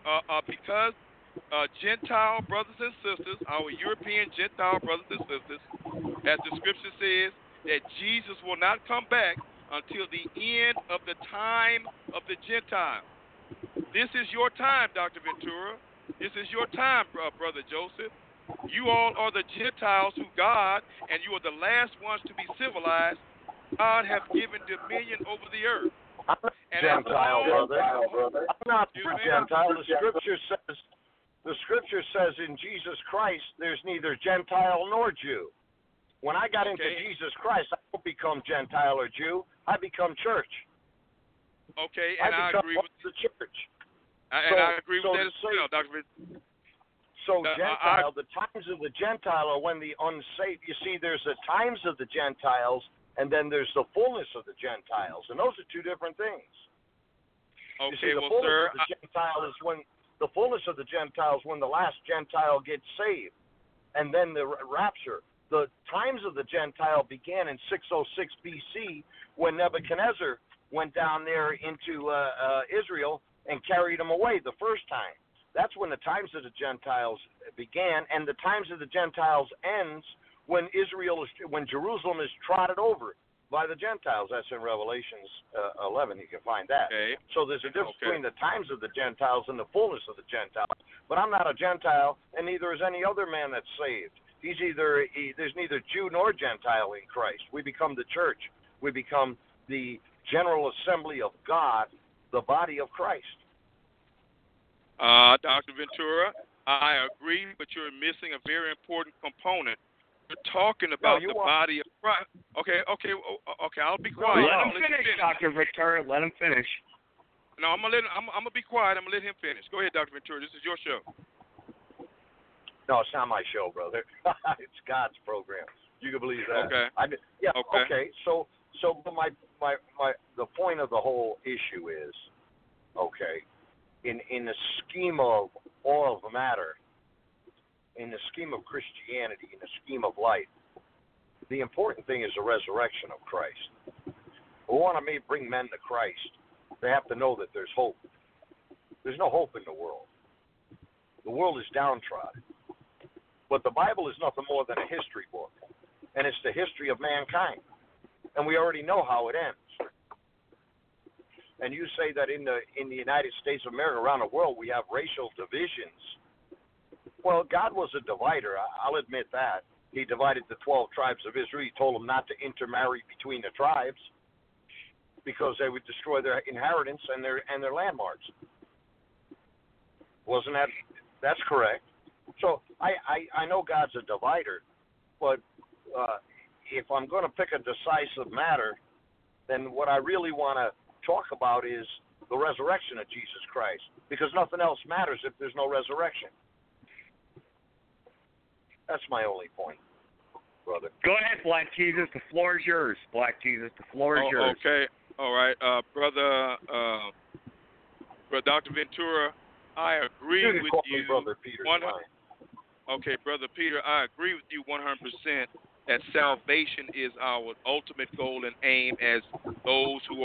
Gentile brothers and sisters, our European Gentile brothers and sisters, as the scripture says, that Jesus will not come back until the end of the time of the Gentiles. This is your time, Dr. Ventura. This is your time, Brother Joseph. You all are the Gentiles who God, and you are the last ones to be civilized. God has given dominion over the earth. I'm not Gentile, brother. I'm not Gentile. The scripture says in Jesus Christ there's neither Gentile nor Jew. When I got into Jesus Christ, I don't become Gentile or Jew. I become church. Okay, and I agree with the church. I agree with that as well, Dr. So Gentile, the times of the Gentile are when the unsaved. You see, there's the times of the Gentiles and then there's the fullness of the Gentiles, and those are two different things. You see, Okay, the well, fullness sir, of the Gentile is when the fullness of the Gentiles when the last Gentile gets saved, and then the rapture. The times of the Gentile began in 606 BC when Nebuchadnezzar went down there into Israel and carried them away the first time. That's when the times of the Gentiles began, and the times of the Gentiles ends when Jerusalem is trotted over by the Gentiles. That's in Revelations 11. You can find that. Okay. So there's a difference between the times of the Gentiles and the fullness of the Gentiles. But I'm not a Gentile, and neither is any other man that's saved. There's neither Jew nor Gentile in Christ. We become the church. We become the general assembly of God, the body of Christ. Dr. Ventura, I agree, but you're missing a very important component. You're talking about the body of Christ. Okay, I'll be quiet. Let him finish, Dr. Ventura. Let him finish. No, I'm gonna be quiet. I'm gonna let him finish. Go ahead, Dr. Ventura. This is your show. No, it's not my show, brother. It's God's program. You can believe that. Okay. Okay. So but the point of the whole issue is, okay, in the scheme of all of matter, in the scheme of Christianity, in the scheme of life, the important thing is the resurrection of Christ. We want to bring men to Christ. They have to know that there's hope. There's no hope in the world. The world is downtrodden. But the Bible is nothing more than a history book, and it's the history of mankind. And we already know how it ends. And you say that in the United States of America, around the world, we have racial divisions. Well, God was a divider. I'll admit that. He divided the 12 tribes of Israel. He told them not to intermarry between the tribes because they would destroy their inheritance and their landmarks. Wasn't that? That's correct. So I know God's a divider, but if I'm going to pick a decisive matter, then what I really want to talk about is the resurrection of Jesus Christ, because nothing else matters if there's no resurrection. That's my only point, brother. Go ahead, Black Jesus. The floor is yours, Black Jesus. The floor is yours. Okay. All right. Brother Dr. Ventura, I agree with you. Brother Peter. Okay, Brother Peter, I agree with you 100% that salvation is our ultimate goal and aim as those who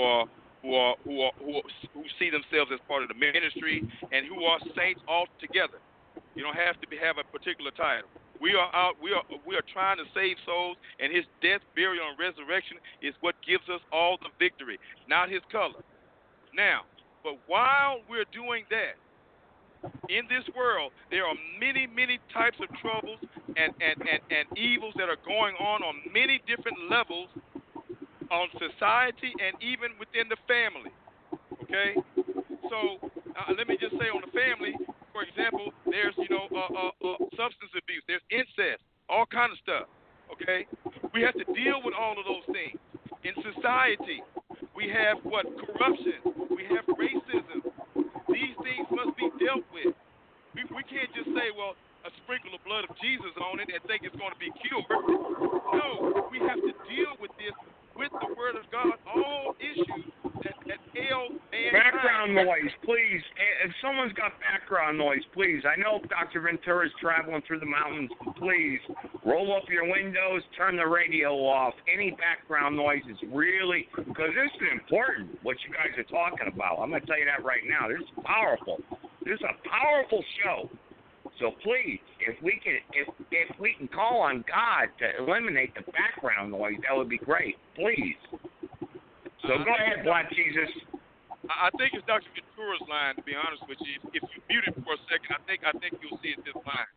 see themselves as part of the ministry and who are saints altogether. You don't have to have a particular title. We are trying to save souls, and his death, burial, and resurrection is what gives us all the victory, not his color. Now, but while we're doing that, in this world, there are many, many types of troubles and evils that are going on many different levels on society and even within the family. Okay? So let me just say on the family, for example, there's, substance abuse, there's incest, all kind of stuff. Okay? We have to deal with all of those things. In society, we have corruption, we have racism. These things must be dealt with. We can't just say, well, a sprinkle of blood of Jesus on it and think it's going to be cured. No, we have to deal with this with the Word of God, all issues that ail mankind. Background noise, please. If someone's got background noise, please. I know Dr. Ventura is traveling through the mountains. Please roll up your windows, turn the radio off. Any background noise is really, because this is important, what you guys are talking about. I'm going to tell you that right now. This is powerful. This is a powerful show. So please, if we can call on God to eliminate the background noise, that would be great. Please. So go ahead, Black Jesus. I think it's Dr. Ventura's line, to be honest with you. If you mute it for a second, I think you'll see it's this line.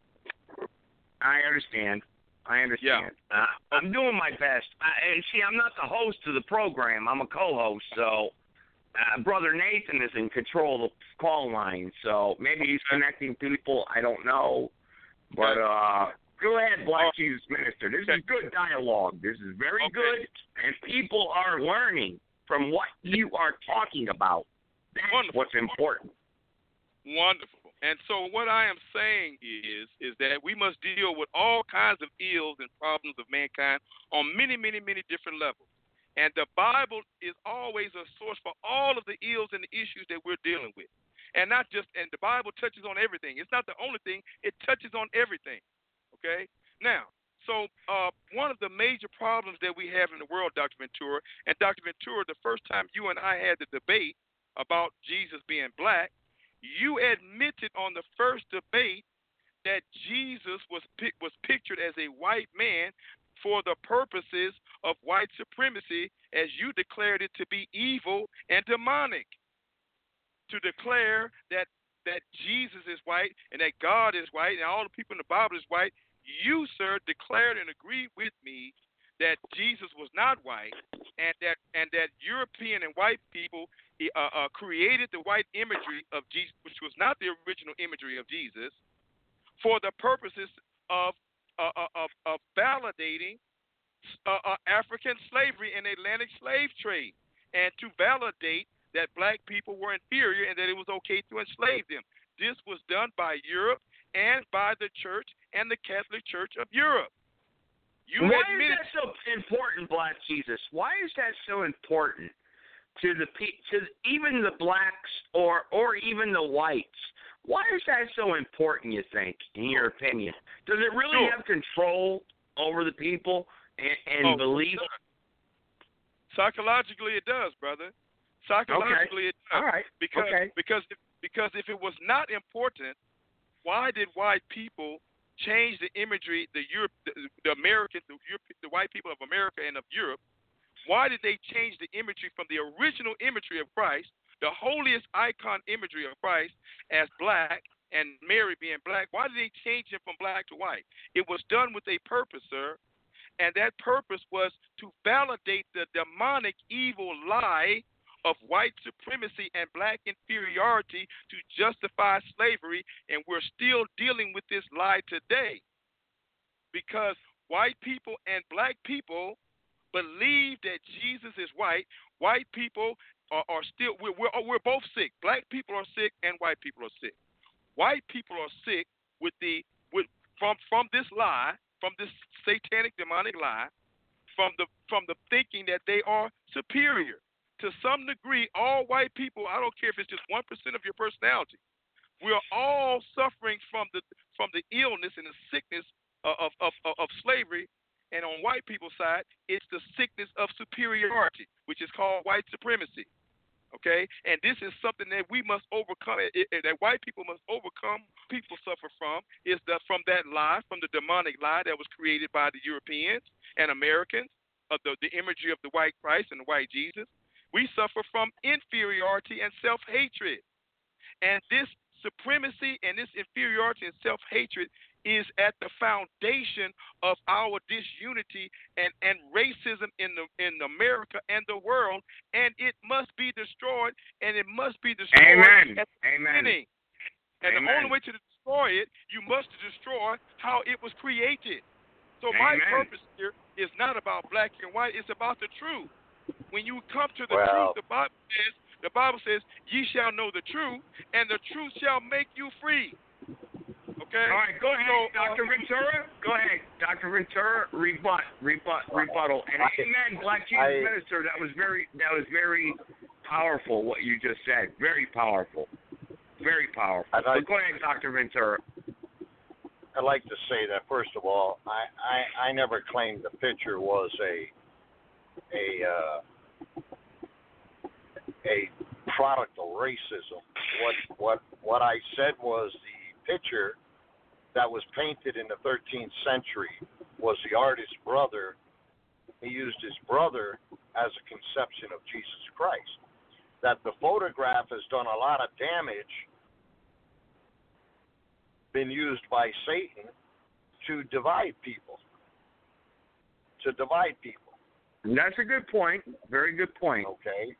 I understand. Yeah. I'm doing my best. I'm not the host of the program. I'm a co-host, so Brother Nathan is in control of the call line, so maybe he's connecting people. I don't know. But go ahead, Black Jesus Minister. This is good dialogue. This is very good, and people are learning from what you are talking about. That's what's important. Wonderful. And so what I am saying is that we must deal with all kinds of ills and problems of mankind on many, many, many different levels. And the Bible is always a source for all of the ills and the issues that we're dealing with. And the Bible touches on everything. It's not the only thing, it touches on everything. Okay? Now, so one of the major problems that we have in the world, Dr. Ventura, and Dr. Ventura, the first time you and I had the debate about Jesus being black, you admitted on the first debate that Jesus was pictured as a white man for the purposes of white supremacy, as you declared it to be evil and demonic. To declare that Jesus is white and that God is white and all the people in the Bible is white, you, sir, declared and agreed with me that Jesus was not white, and that European and white people created the white imagery of Jesus, which was not the original imagery of Jesus, for the purposes of validating African slavery and Atlantic slave trade, and to validate that black people were inferior and that it was okay to enslave them. This was done by Europe and by the church and the Catholic Church of Europe. Why is that so important, Black Jesus? Why is that so important to even the blacks or even the whites? Why is that so important, you think, in your opinion? Does it really have control over the people and belief? Psychologically, it does, brother. Psychologically, it does. All right. Because if it was not important, why did white people change the imagery, the white people of America and of Europe? Why did they change the imagery from the original imagery of Christ, the holiest icon imagery of Christ, as black, and Mary being black? Why did they change it from black to white? It was done with a purpose, sir, and that purpose was to validate the demonic evil lie of white supremacy and black inferiority to justify slavery, and we're still dealing with this lie today because white people and black people believe that Jesus is white. White people are still we're both sick. Black people are sick and white people are sick. White people are sick from this lie, from this satanic demonic lie, from the thinking that they are superior. To some degree, all white people, I don't care if it's just 1% of your personality, we're all suffering from the illness and the sickness of slavery. And on white people's side, it's the sickness of superiority, which is called white supremacy. Okay? And this is something that we must overcome, that white people must overcome, people suffer from, from that lie, from the demonic lie that was created by the Europeans and Americans, of the imagery of the white Christ and the white Jesus. We suffer from inferiority and self-hatred. And this supremacy and this inferiority and self-hatred is at the foundation of our disunity and racism in America and the world, and it must be destroyed, and it must be destroyed at the beginning. And the only way to destroy it, you must destroy how it was created. So my purpose here is not about black and white, it's about the truth. When you come to the truth, the Bible says, ye shall know the truth, and the truth shall make you free. Okay? All right, go ahead, Dr. Ventura. Go ahead, Dr. Ventura. Rebuttal. And amen, Black Jesus Minister. That was very powerful, what you just said. Very powerful. Very powerful. But go ahead, Dr. Ventura. I'd like to say that, first of all, I never claimed the picture was a product of racism. What I said was the picture that was painted in the 13th century was the artist's brother. He used his brother as a conception of Jesus Christ. That the photograph has done a lot of damage, been used by Satan to divide people. That's a good point. Very good point. Okay.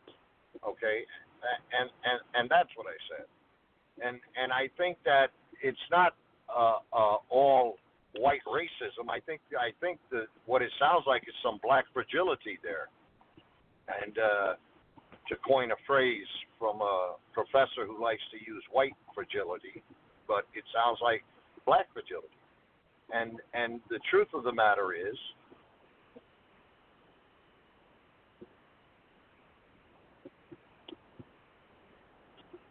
And that's what I said. And I think that it's not all white racism. I think that what it sounds like is some black fragility there. And to coin a phrase from a professor who likes to use white fragility, but it sounds like black fragility. And the truth of the matter is,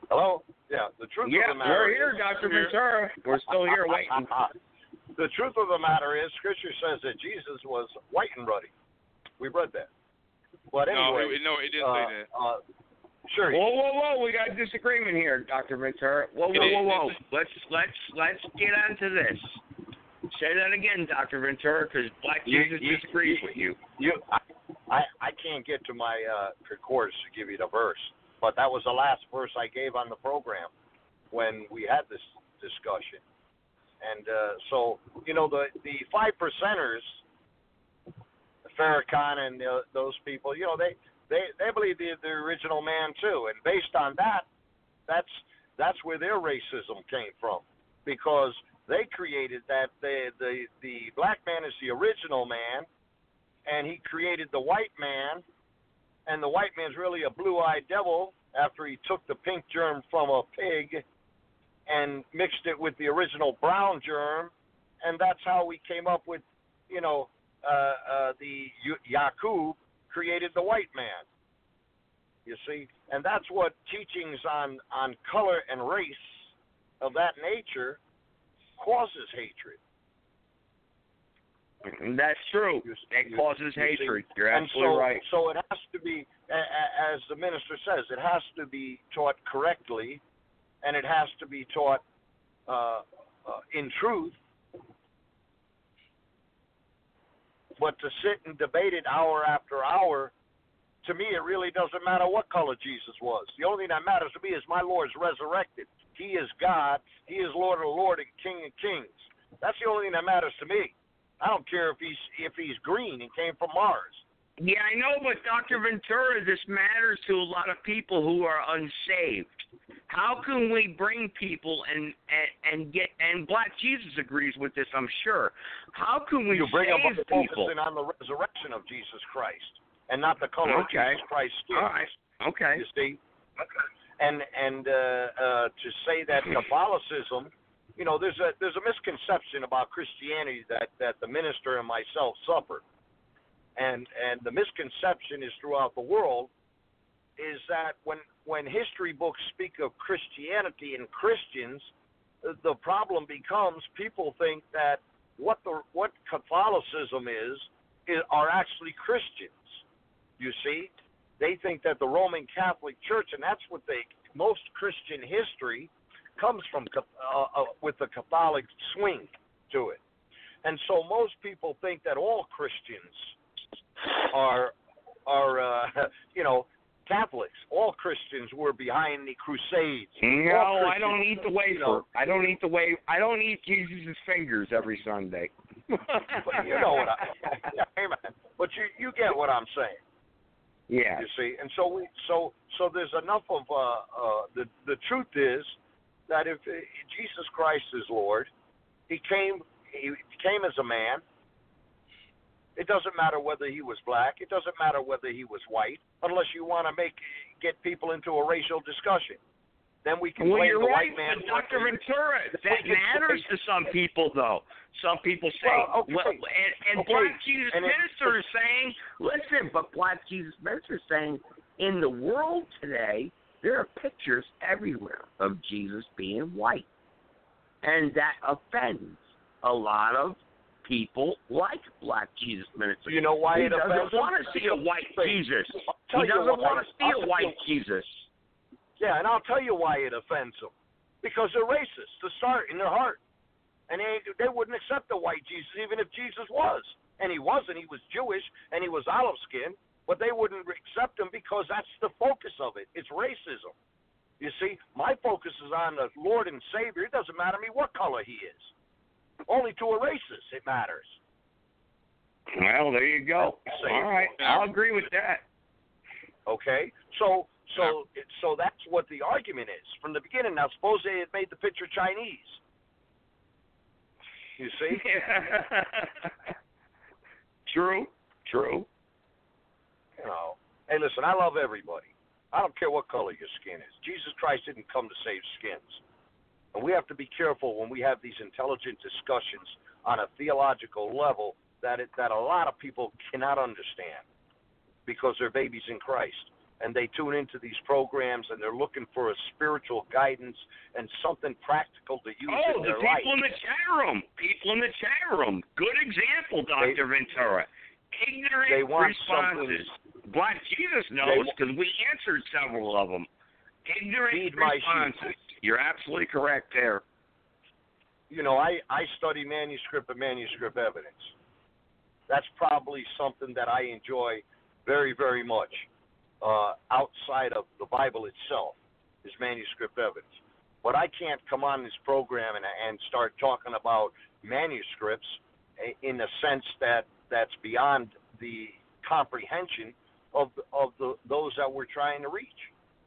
Hello? Yeah, the truth Yeah, of the matter we're here, is, Dr. Ventura. We're still here waiting. The truth of the matter is, Scripture says that Jesus was white and ruddy. We read that. But anyway, no, it didn't say that. Sure. Whoa! We got a disagreement here, Dr. Ventura. Whoa! Let's get onto this. Say that again, Dr. Ventura, because Black Jesus disagrees with you. I can't get to my concordance to give you the verse, but that was the last verse I gave on the program when we had this discussion. And so, you know, the 5%ers, Farrakhan and those people, you know, they believe the original man too, and based on that, that's where their racism came from, because they created that the black man is the original man, and he created the white man, and the white man's really a blue-eyed devil after he took the pink germ from a pig and mixed it with the original brown germ, and that's how we came up with, you know, the Yaqub created the white man. You see, and that's what teachings on color and race of that nature causes hatred. That's true. It causes hatred. You're absolutely right. So it has to be, as the minister says, it has to be taught correctly, and it has to be taught in truth. But to sit and debate it hour after hour, to me, it really doesn't matter what color Jesus was. The only thing that matters to me is my Lord's resurrected. He is God. He is Lord of Lords and King of Kings. That's the only thing that matters to me. I don't care if he's green and came from Mars. Yeah, I know, but Dr. Ventura, this matters to a lot of people who are unsaved. How can we bring people and Black Jesus agrees with this, I'm sure. How can we bring save them people? focusing on the resurrection of Jesus Christ and not the color of Jesus Christ's skin. All right. Okay. You see? Okay. And to say that Catholicism, you know, there's a misconception about Christianity that the minister and myself suffered. And the misconception is throughout the world is that when history books speak of Christianity and Christians, the problem becomes people think that what Catholicism are actually Christians. You see, they think that the Roman Catholic Church, and that's what most Christian history comes from with the Catholic swing to it. And so most people think that all Christians are you know, Catholics. All Christians were behind the Crusades. No, I don't eat the wafer. You know, I don't eat Jesus' fingers every Sunday. But you know what amen. But you get what I'm saying. Yeah. You see, and so there's enough of the truth is that if Jesus Christ is Lord, he came as a man. It doesn't matter whether he was black. It doesn't matter whether he was white, unless you want to get people into a racial discussion. Then we can blame the white man. But Dr. Ventura, that matters to some people, though. Some people say, Black Jesus Minister is saying, listen, but Black Jesus Minister is saying, in the world today, there are pictures everywhere of Jesus being white. And that offends a lot of people like Black Jesus Minister. You know why it offends? He doesn't want to see a white Jesus. He doesn't want to see a white Jesus. Yeah, and I'll tell you why it offends them. Because they're racist, to start, in their heart. And they wouldn't accept the white Jesus even if Jesus was. And he wasn't. He was Jewish, and he was olive skin. But they wouldn't accept him because that's the focus of it. It's racism. You see, my focus is on the Lord and Savior. It doesn't matter to me what color he is. Only to a racist it matters. Well, there you go. All right, I'll agree with that. Okay, so that's what the argument is from the beginning. Now, suppose they had made the picture Chinese. You see? True. You know, hey, listen, I love everybody. I don't care what color your skin is. Jesus Christ didn't come to save skins. And we have to be careful when we have these intelligent discussions on a theological level that a lot of people cannot understand because they're babies in Christ. and they tune into these programs and they're looking for a spiritual guidance and something practical to use in their life. People in the chat room. People in the chat room. Good example, Dr. Ventura. Ignorant responses. Black Jesus knows because we answered several of them. Ignorant responses. You're absolutely correct there. You know, I study manuscript and manuscript evidence. That's probably something that I enjoy very, very much outside of the Bible itself is manuscript evidence. But I can't come on this program and start talking about manuscripts in a sense that's beyond the comprehension of those that we're trying to reach.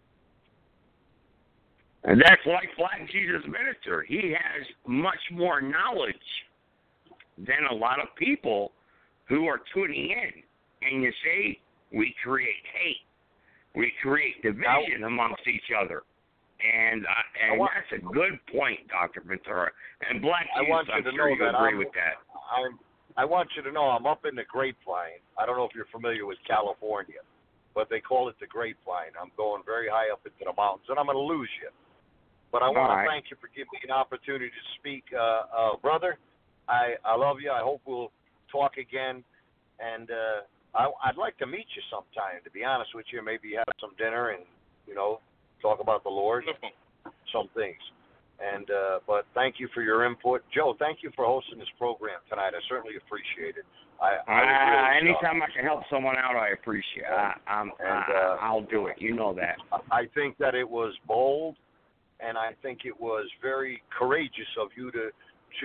And that's like Black Jesus Minister. He has much more knowledge than a lot of people who are tuning in. And you see, we create hate. We create division amongst each other. And that's a good point, Dr. Ventura. And Black Jesus, I'm sure you agree with that. I want you to know I'm up in the Grapevine. I don't know if you're familiar with California, but they call it the Grapevine. I'm going very high up into the mountains, and I'm going to lose you. But I want to thank you for giving me an opportunity to speak. Brother, I love you. I hope we'll talk again. And I'd like to meet you sometime, to be honest with you. Maybe have some dinner and, you know, talk about the Lord, some things. And but thank you for your input. Joe, thank you for hosting this program tonight. I certainly appreciate it. Anytime I can help someone out, I appreciate it. I'll do it. You know that. I think that it was bold, and I think it was very courageous of you to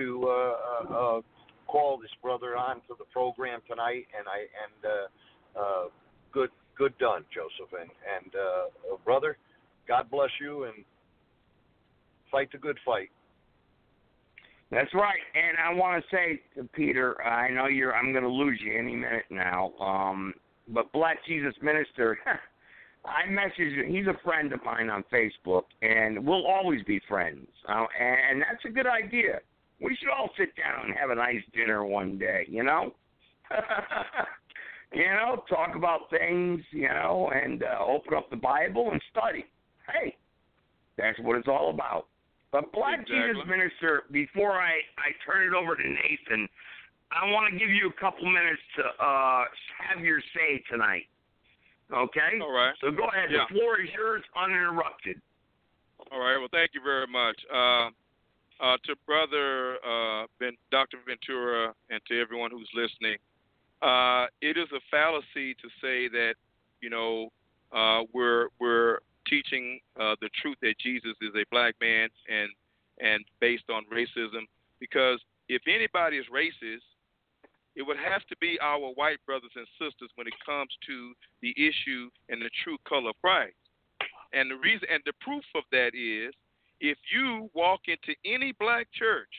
call this brother on to the program tonight. And good done, Joseph. And brother, God bless you, and fight the good fight. That's right. And I want to say, Peter, I know I'm going to lose you any minute now. But Black Jesus Minister, I messaged him. He's a friend of mine on Facebook, and we'll always be friends. And that's a good idea. We should all sit down and have a nice dinner one day, you know? You know, talk about things, you know, and open up the Bible and study. Hey, that's what it's all about. But Black Jesus Minister, before I turn it over to Nathan, I want to give you a couple minutes to have your say tonight. Okay? All right. So go ahead. Yeah. The floor is yours, uninterrupted. All right. Well, thank you very much. To Brother Dr. Ventura and to everyone who's listening, it is a fallacy to say that, you know, we're teaching the truth that Jesus is a black man and based on racism, because if anybody is racist, it would have to be our white brothers and sisters when it comes to the issue and the true color of Christ. And the reason and the proof of that is, if you walk into any black church,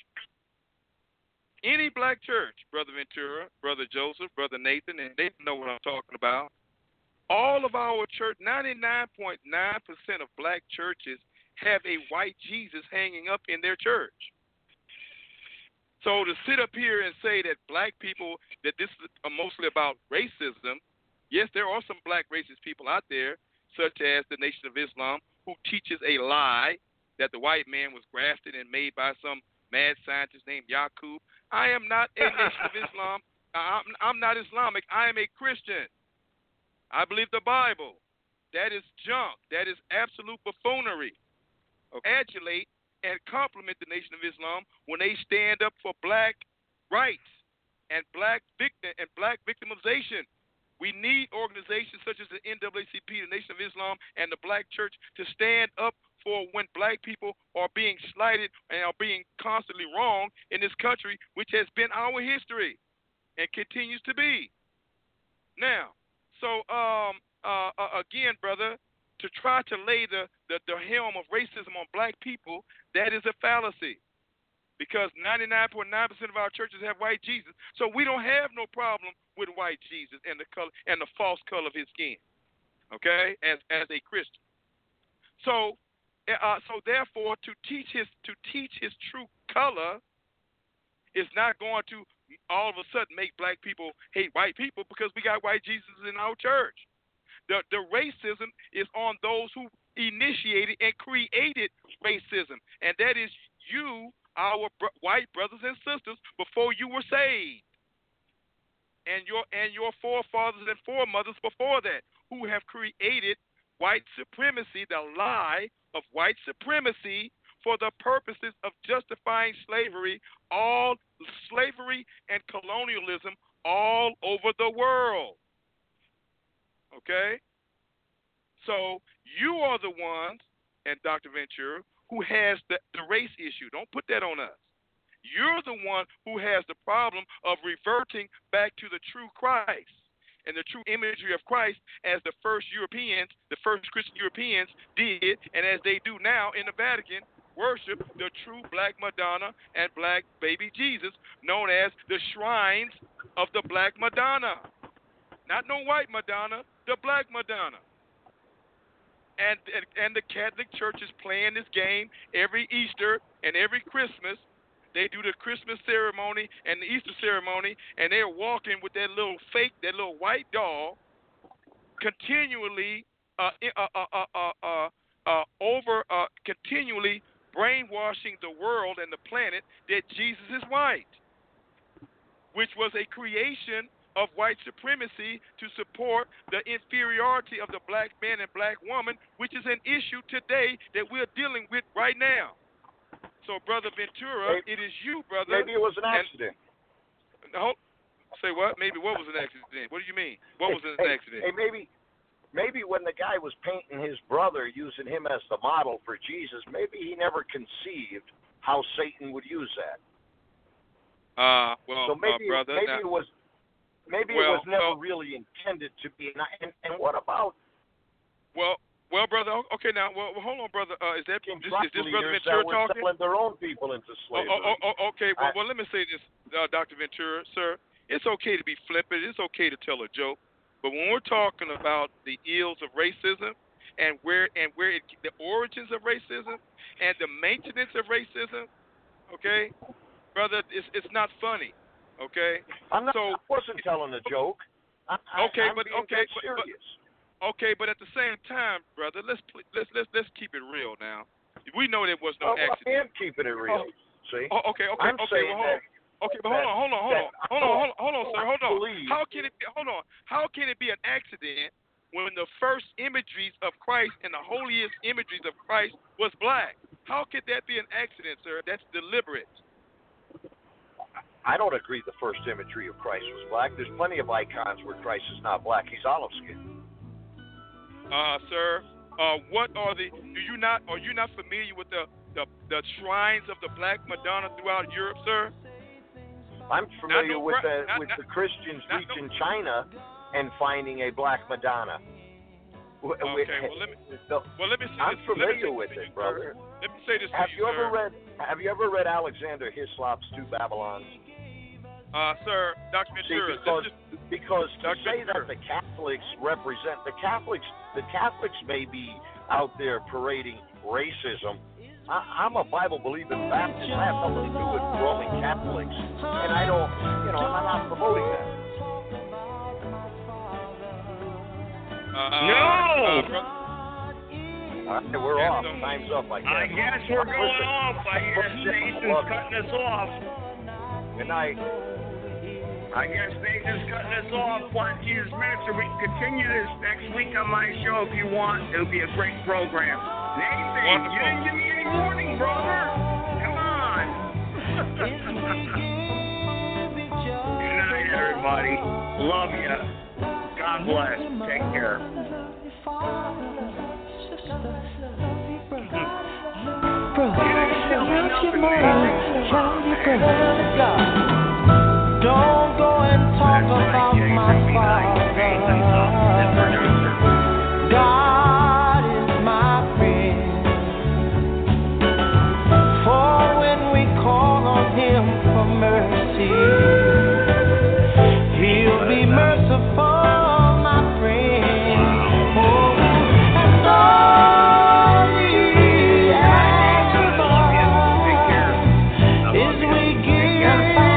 Brother Ventura, Brother Joseph, Brother Nathan, and they know what I'm talking about, all of our church, 99.9% of black churches have a white Jesus hanging up in their church. So to sit up here and say that black people, that this is mostly about racism, yes, there are some black racist people out there, such as the Nation of Islam, who teaches a lie that the white man was grafted and made by some mad scientist named Yaqub. I am not a Nation of Islam. I'm not Islamic. I am a Christian. I believe the Bible. That is junk. That is absolute buffoonery. Adulate and compliment the Nation of Islam when they stand up for black rights and black victimization. We need organizations such as the NAACP, the Nation of Islam, and the Black Church to stand up for when black people are being slighted and are being constantly wronged in this country, which has been our history and continues to be. Now, so again, brother, to try to lay the helm of racism on black people, that is a fallacy, because 99.9% of our churches have white Jesus. So we don't have no problem with white Jesus and the color and the false color of his skin, okay, as a Christian. So therefore, to teach his true color is not going to all of a sudden make black people hate white people, because we got white Jesus in our church. The racism is on those who initiated and created racism, and that is you, our white brothers and sisters, before you were saved, and your forefathers and foremothers before that, who have created white supremacy, the lie of white supremacy, for the purposes of justifying slavery and colonialism all over the world. Okay? So you are the ones, and Dr. Ventura, who has the race issue. Don't put that on us. You're the one who has the problem of reverting back to the true Christ and the true imagery of Christ as the first Christian Europeans did, and as they do now in the Vatican, worship the true Black Madonna and Black Baby Jesus, known as the shrines of the Black Madonna. Not no white Madonna, the Black Madonna. And the Catholic Church is playing this game every Easter and every Christmas. They do the Christmas ceremony and the Easter ceremony, and they're walking with that little white doll, continually continually brainwashing the world and the planet that Jesus is white, which was a creation of white supremacy to support the inferiority of the black man and black woman, which is an issue today that we're dealing with right now. So, Brother Ventura, it is you, brother. Maybe it was an accident. Say what? Maybe what was an accident? What do you mean? What was an accident? Hey, maybe when the guy was painting his brother, using him as the model for Jesus, maybe he never conceived how Satan would use that. So maybe, brother, maybe it was never really intended to be. And what about? Well, brother. Okay, now, hold on, brother. Is this Brother Ventura talking? Selling their own people into slavery. Okay. Well, let me say this, Dr. Ventura, sir. It's okay to be flippant. It's okay to tell a joke. But when we're talking about the ills of racism and the origins of racism and the maintenance of racism, okay, brother, it's not funny. Okay. I wasn't telling a joke. I'm serious. Okay, but at the same time, brother, let's keep it real now. We know there was no accident. I am keeping it real. See? Okay. Well, hold on. Okay, but hold on, sir. How can it be an accident when the first imageries of Christ and the holiest imageries of Christ was black? How could that be an accident, sir? That's deliberate. I don't agree the first imagery of Christ was black. There's plenty of icons where Christ is not black. He's olive skinned. Sir, what are are you not familiar with the shrines of the Black Madonna throughout Europe, sir? I'm familiar with the Christians reaching China and finding a Black Madonna. Okay, let me say I'm familiar with it, brother. Let me say this Have to you sir. Have you ever read Alexander Hislop's Two Babylons? Sir, Dr. Ventura, because to say that the Catholics represent the Catholics may be out there parading racism. I'm a Bible-believing Baptist. I have nothing to do with Roman Catholics, and I don't, I'm not promoting that. All right, we're off. Time's up, I guess. I guess we're going off. I hear Nathan's cutting us off. Good night. I guess Nathan's cutting us off. One Jesus Minister. We can continue this next week on my show if you want. It'll be a great program. Nathan, wonderful. You didn't give me any warning, brother. Come on. Good night, everybody. Love you. God bless. Take care. Don't go and talk about my Father. God is my friend. For when we call on Him for mercy, He'll be merciful, my friend. Oh, and all we ask for is we give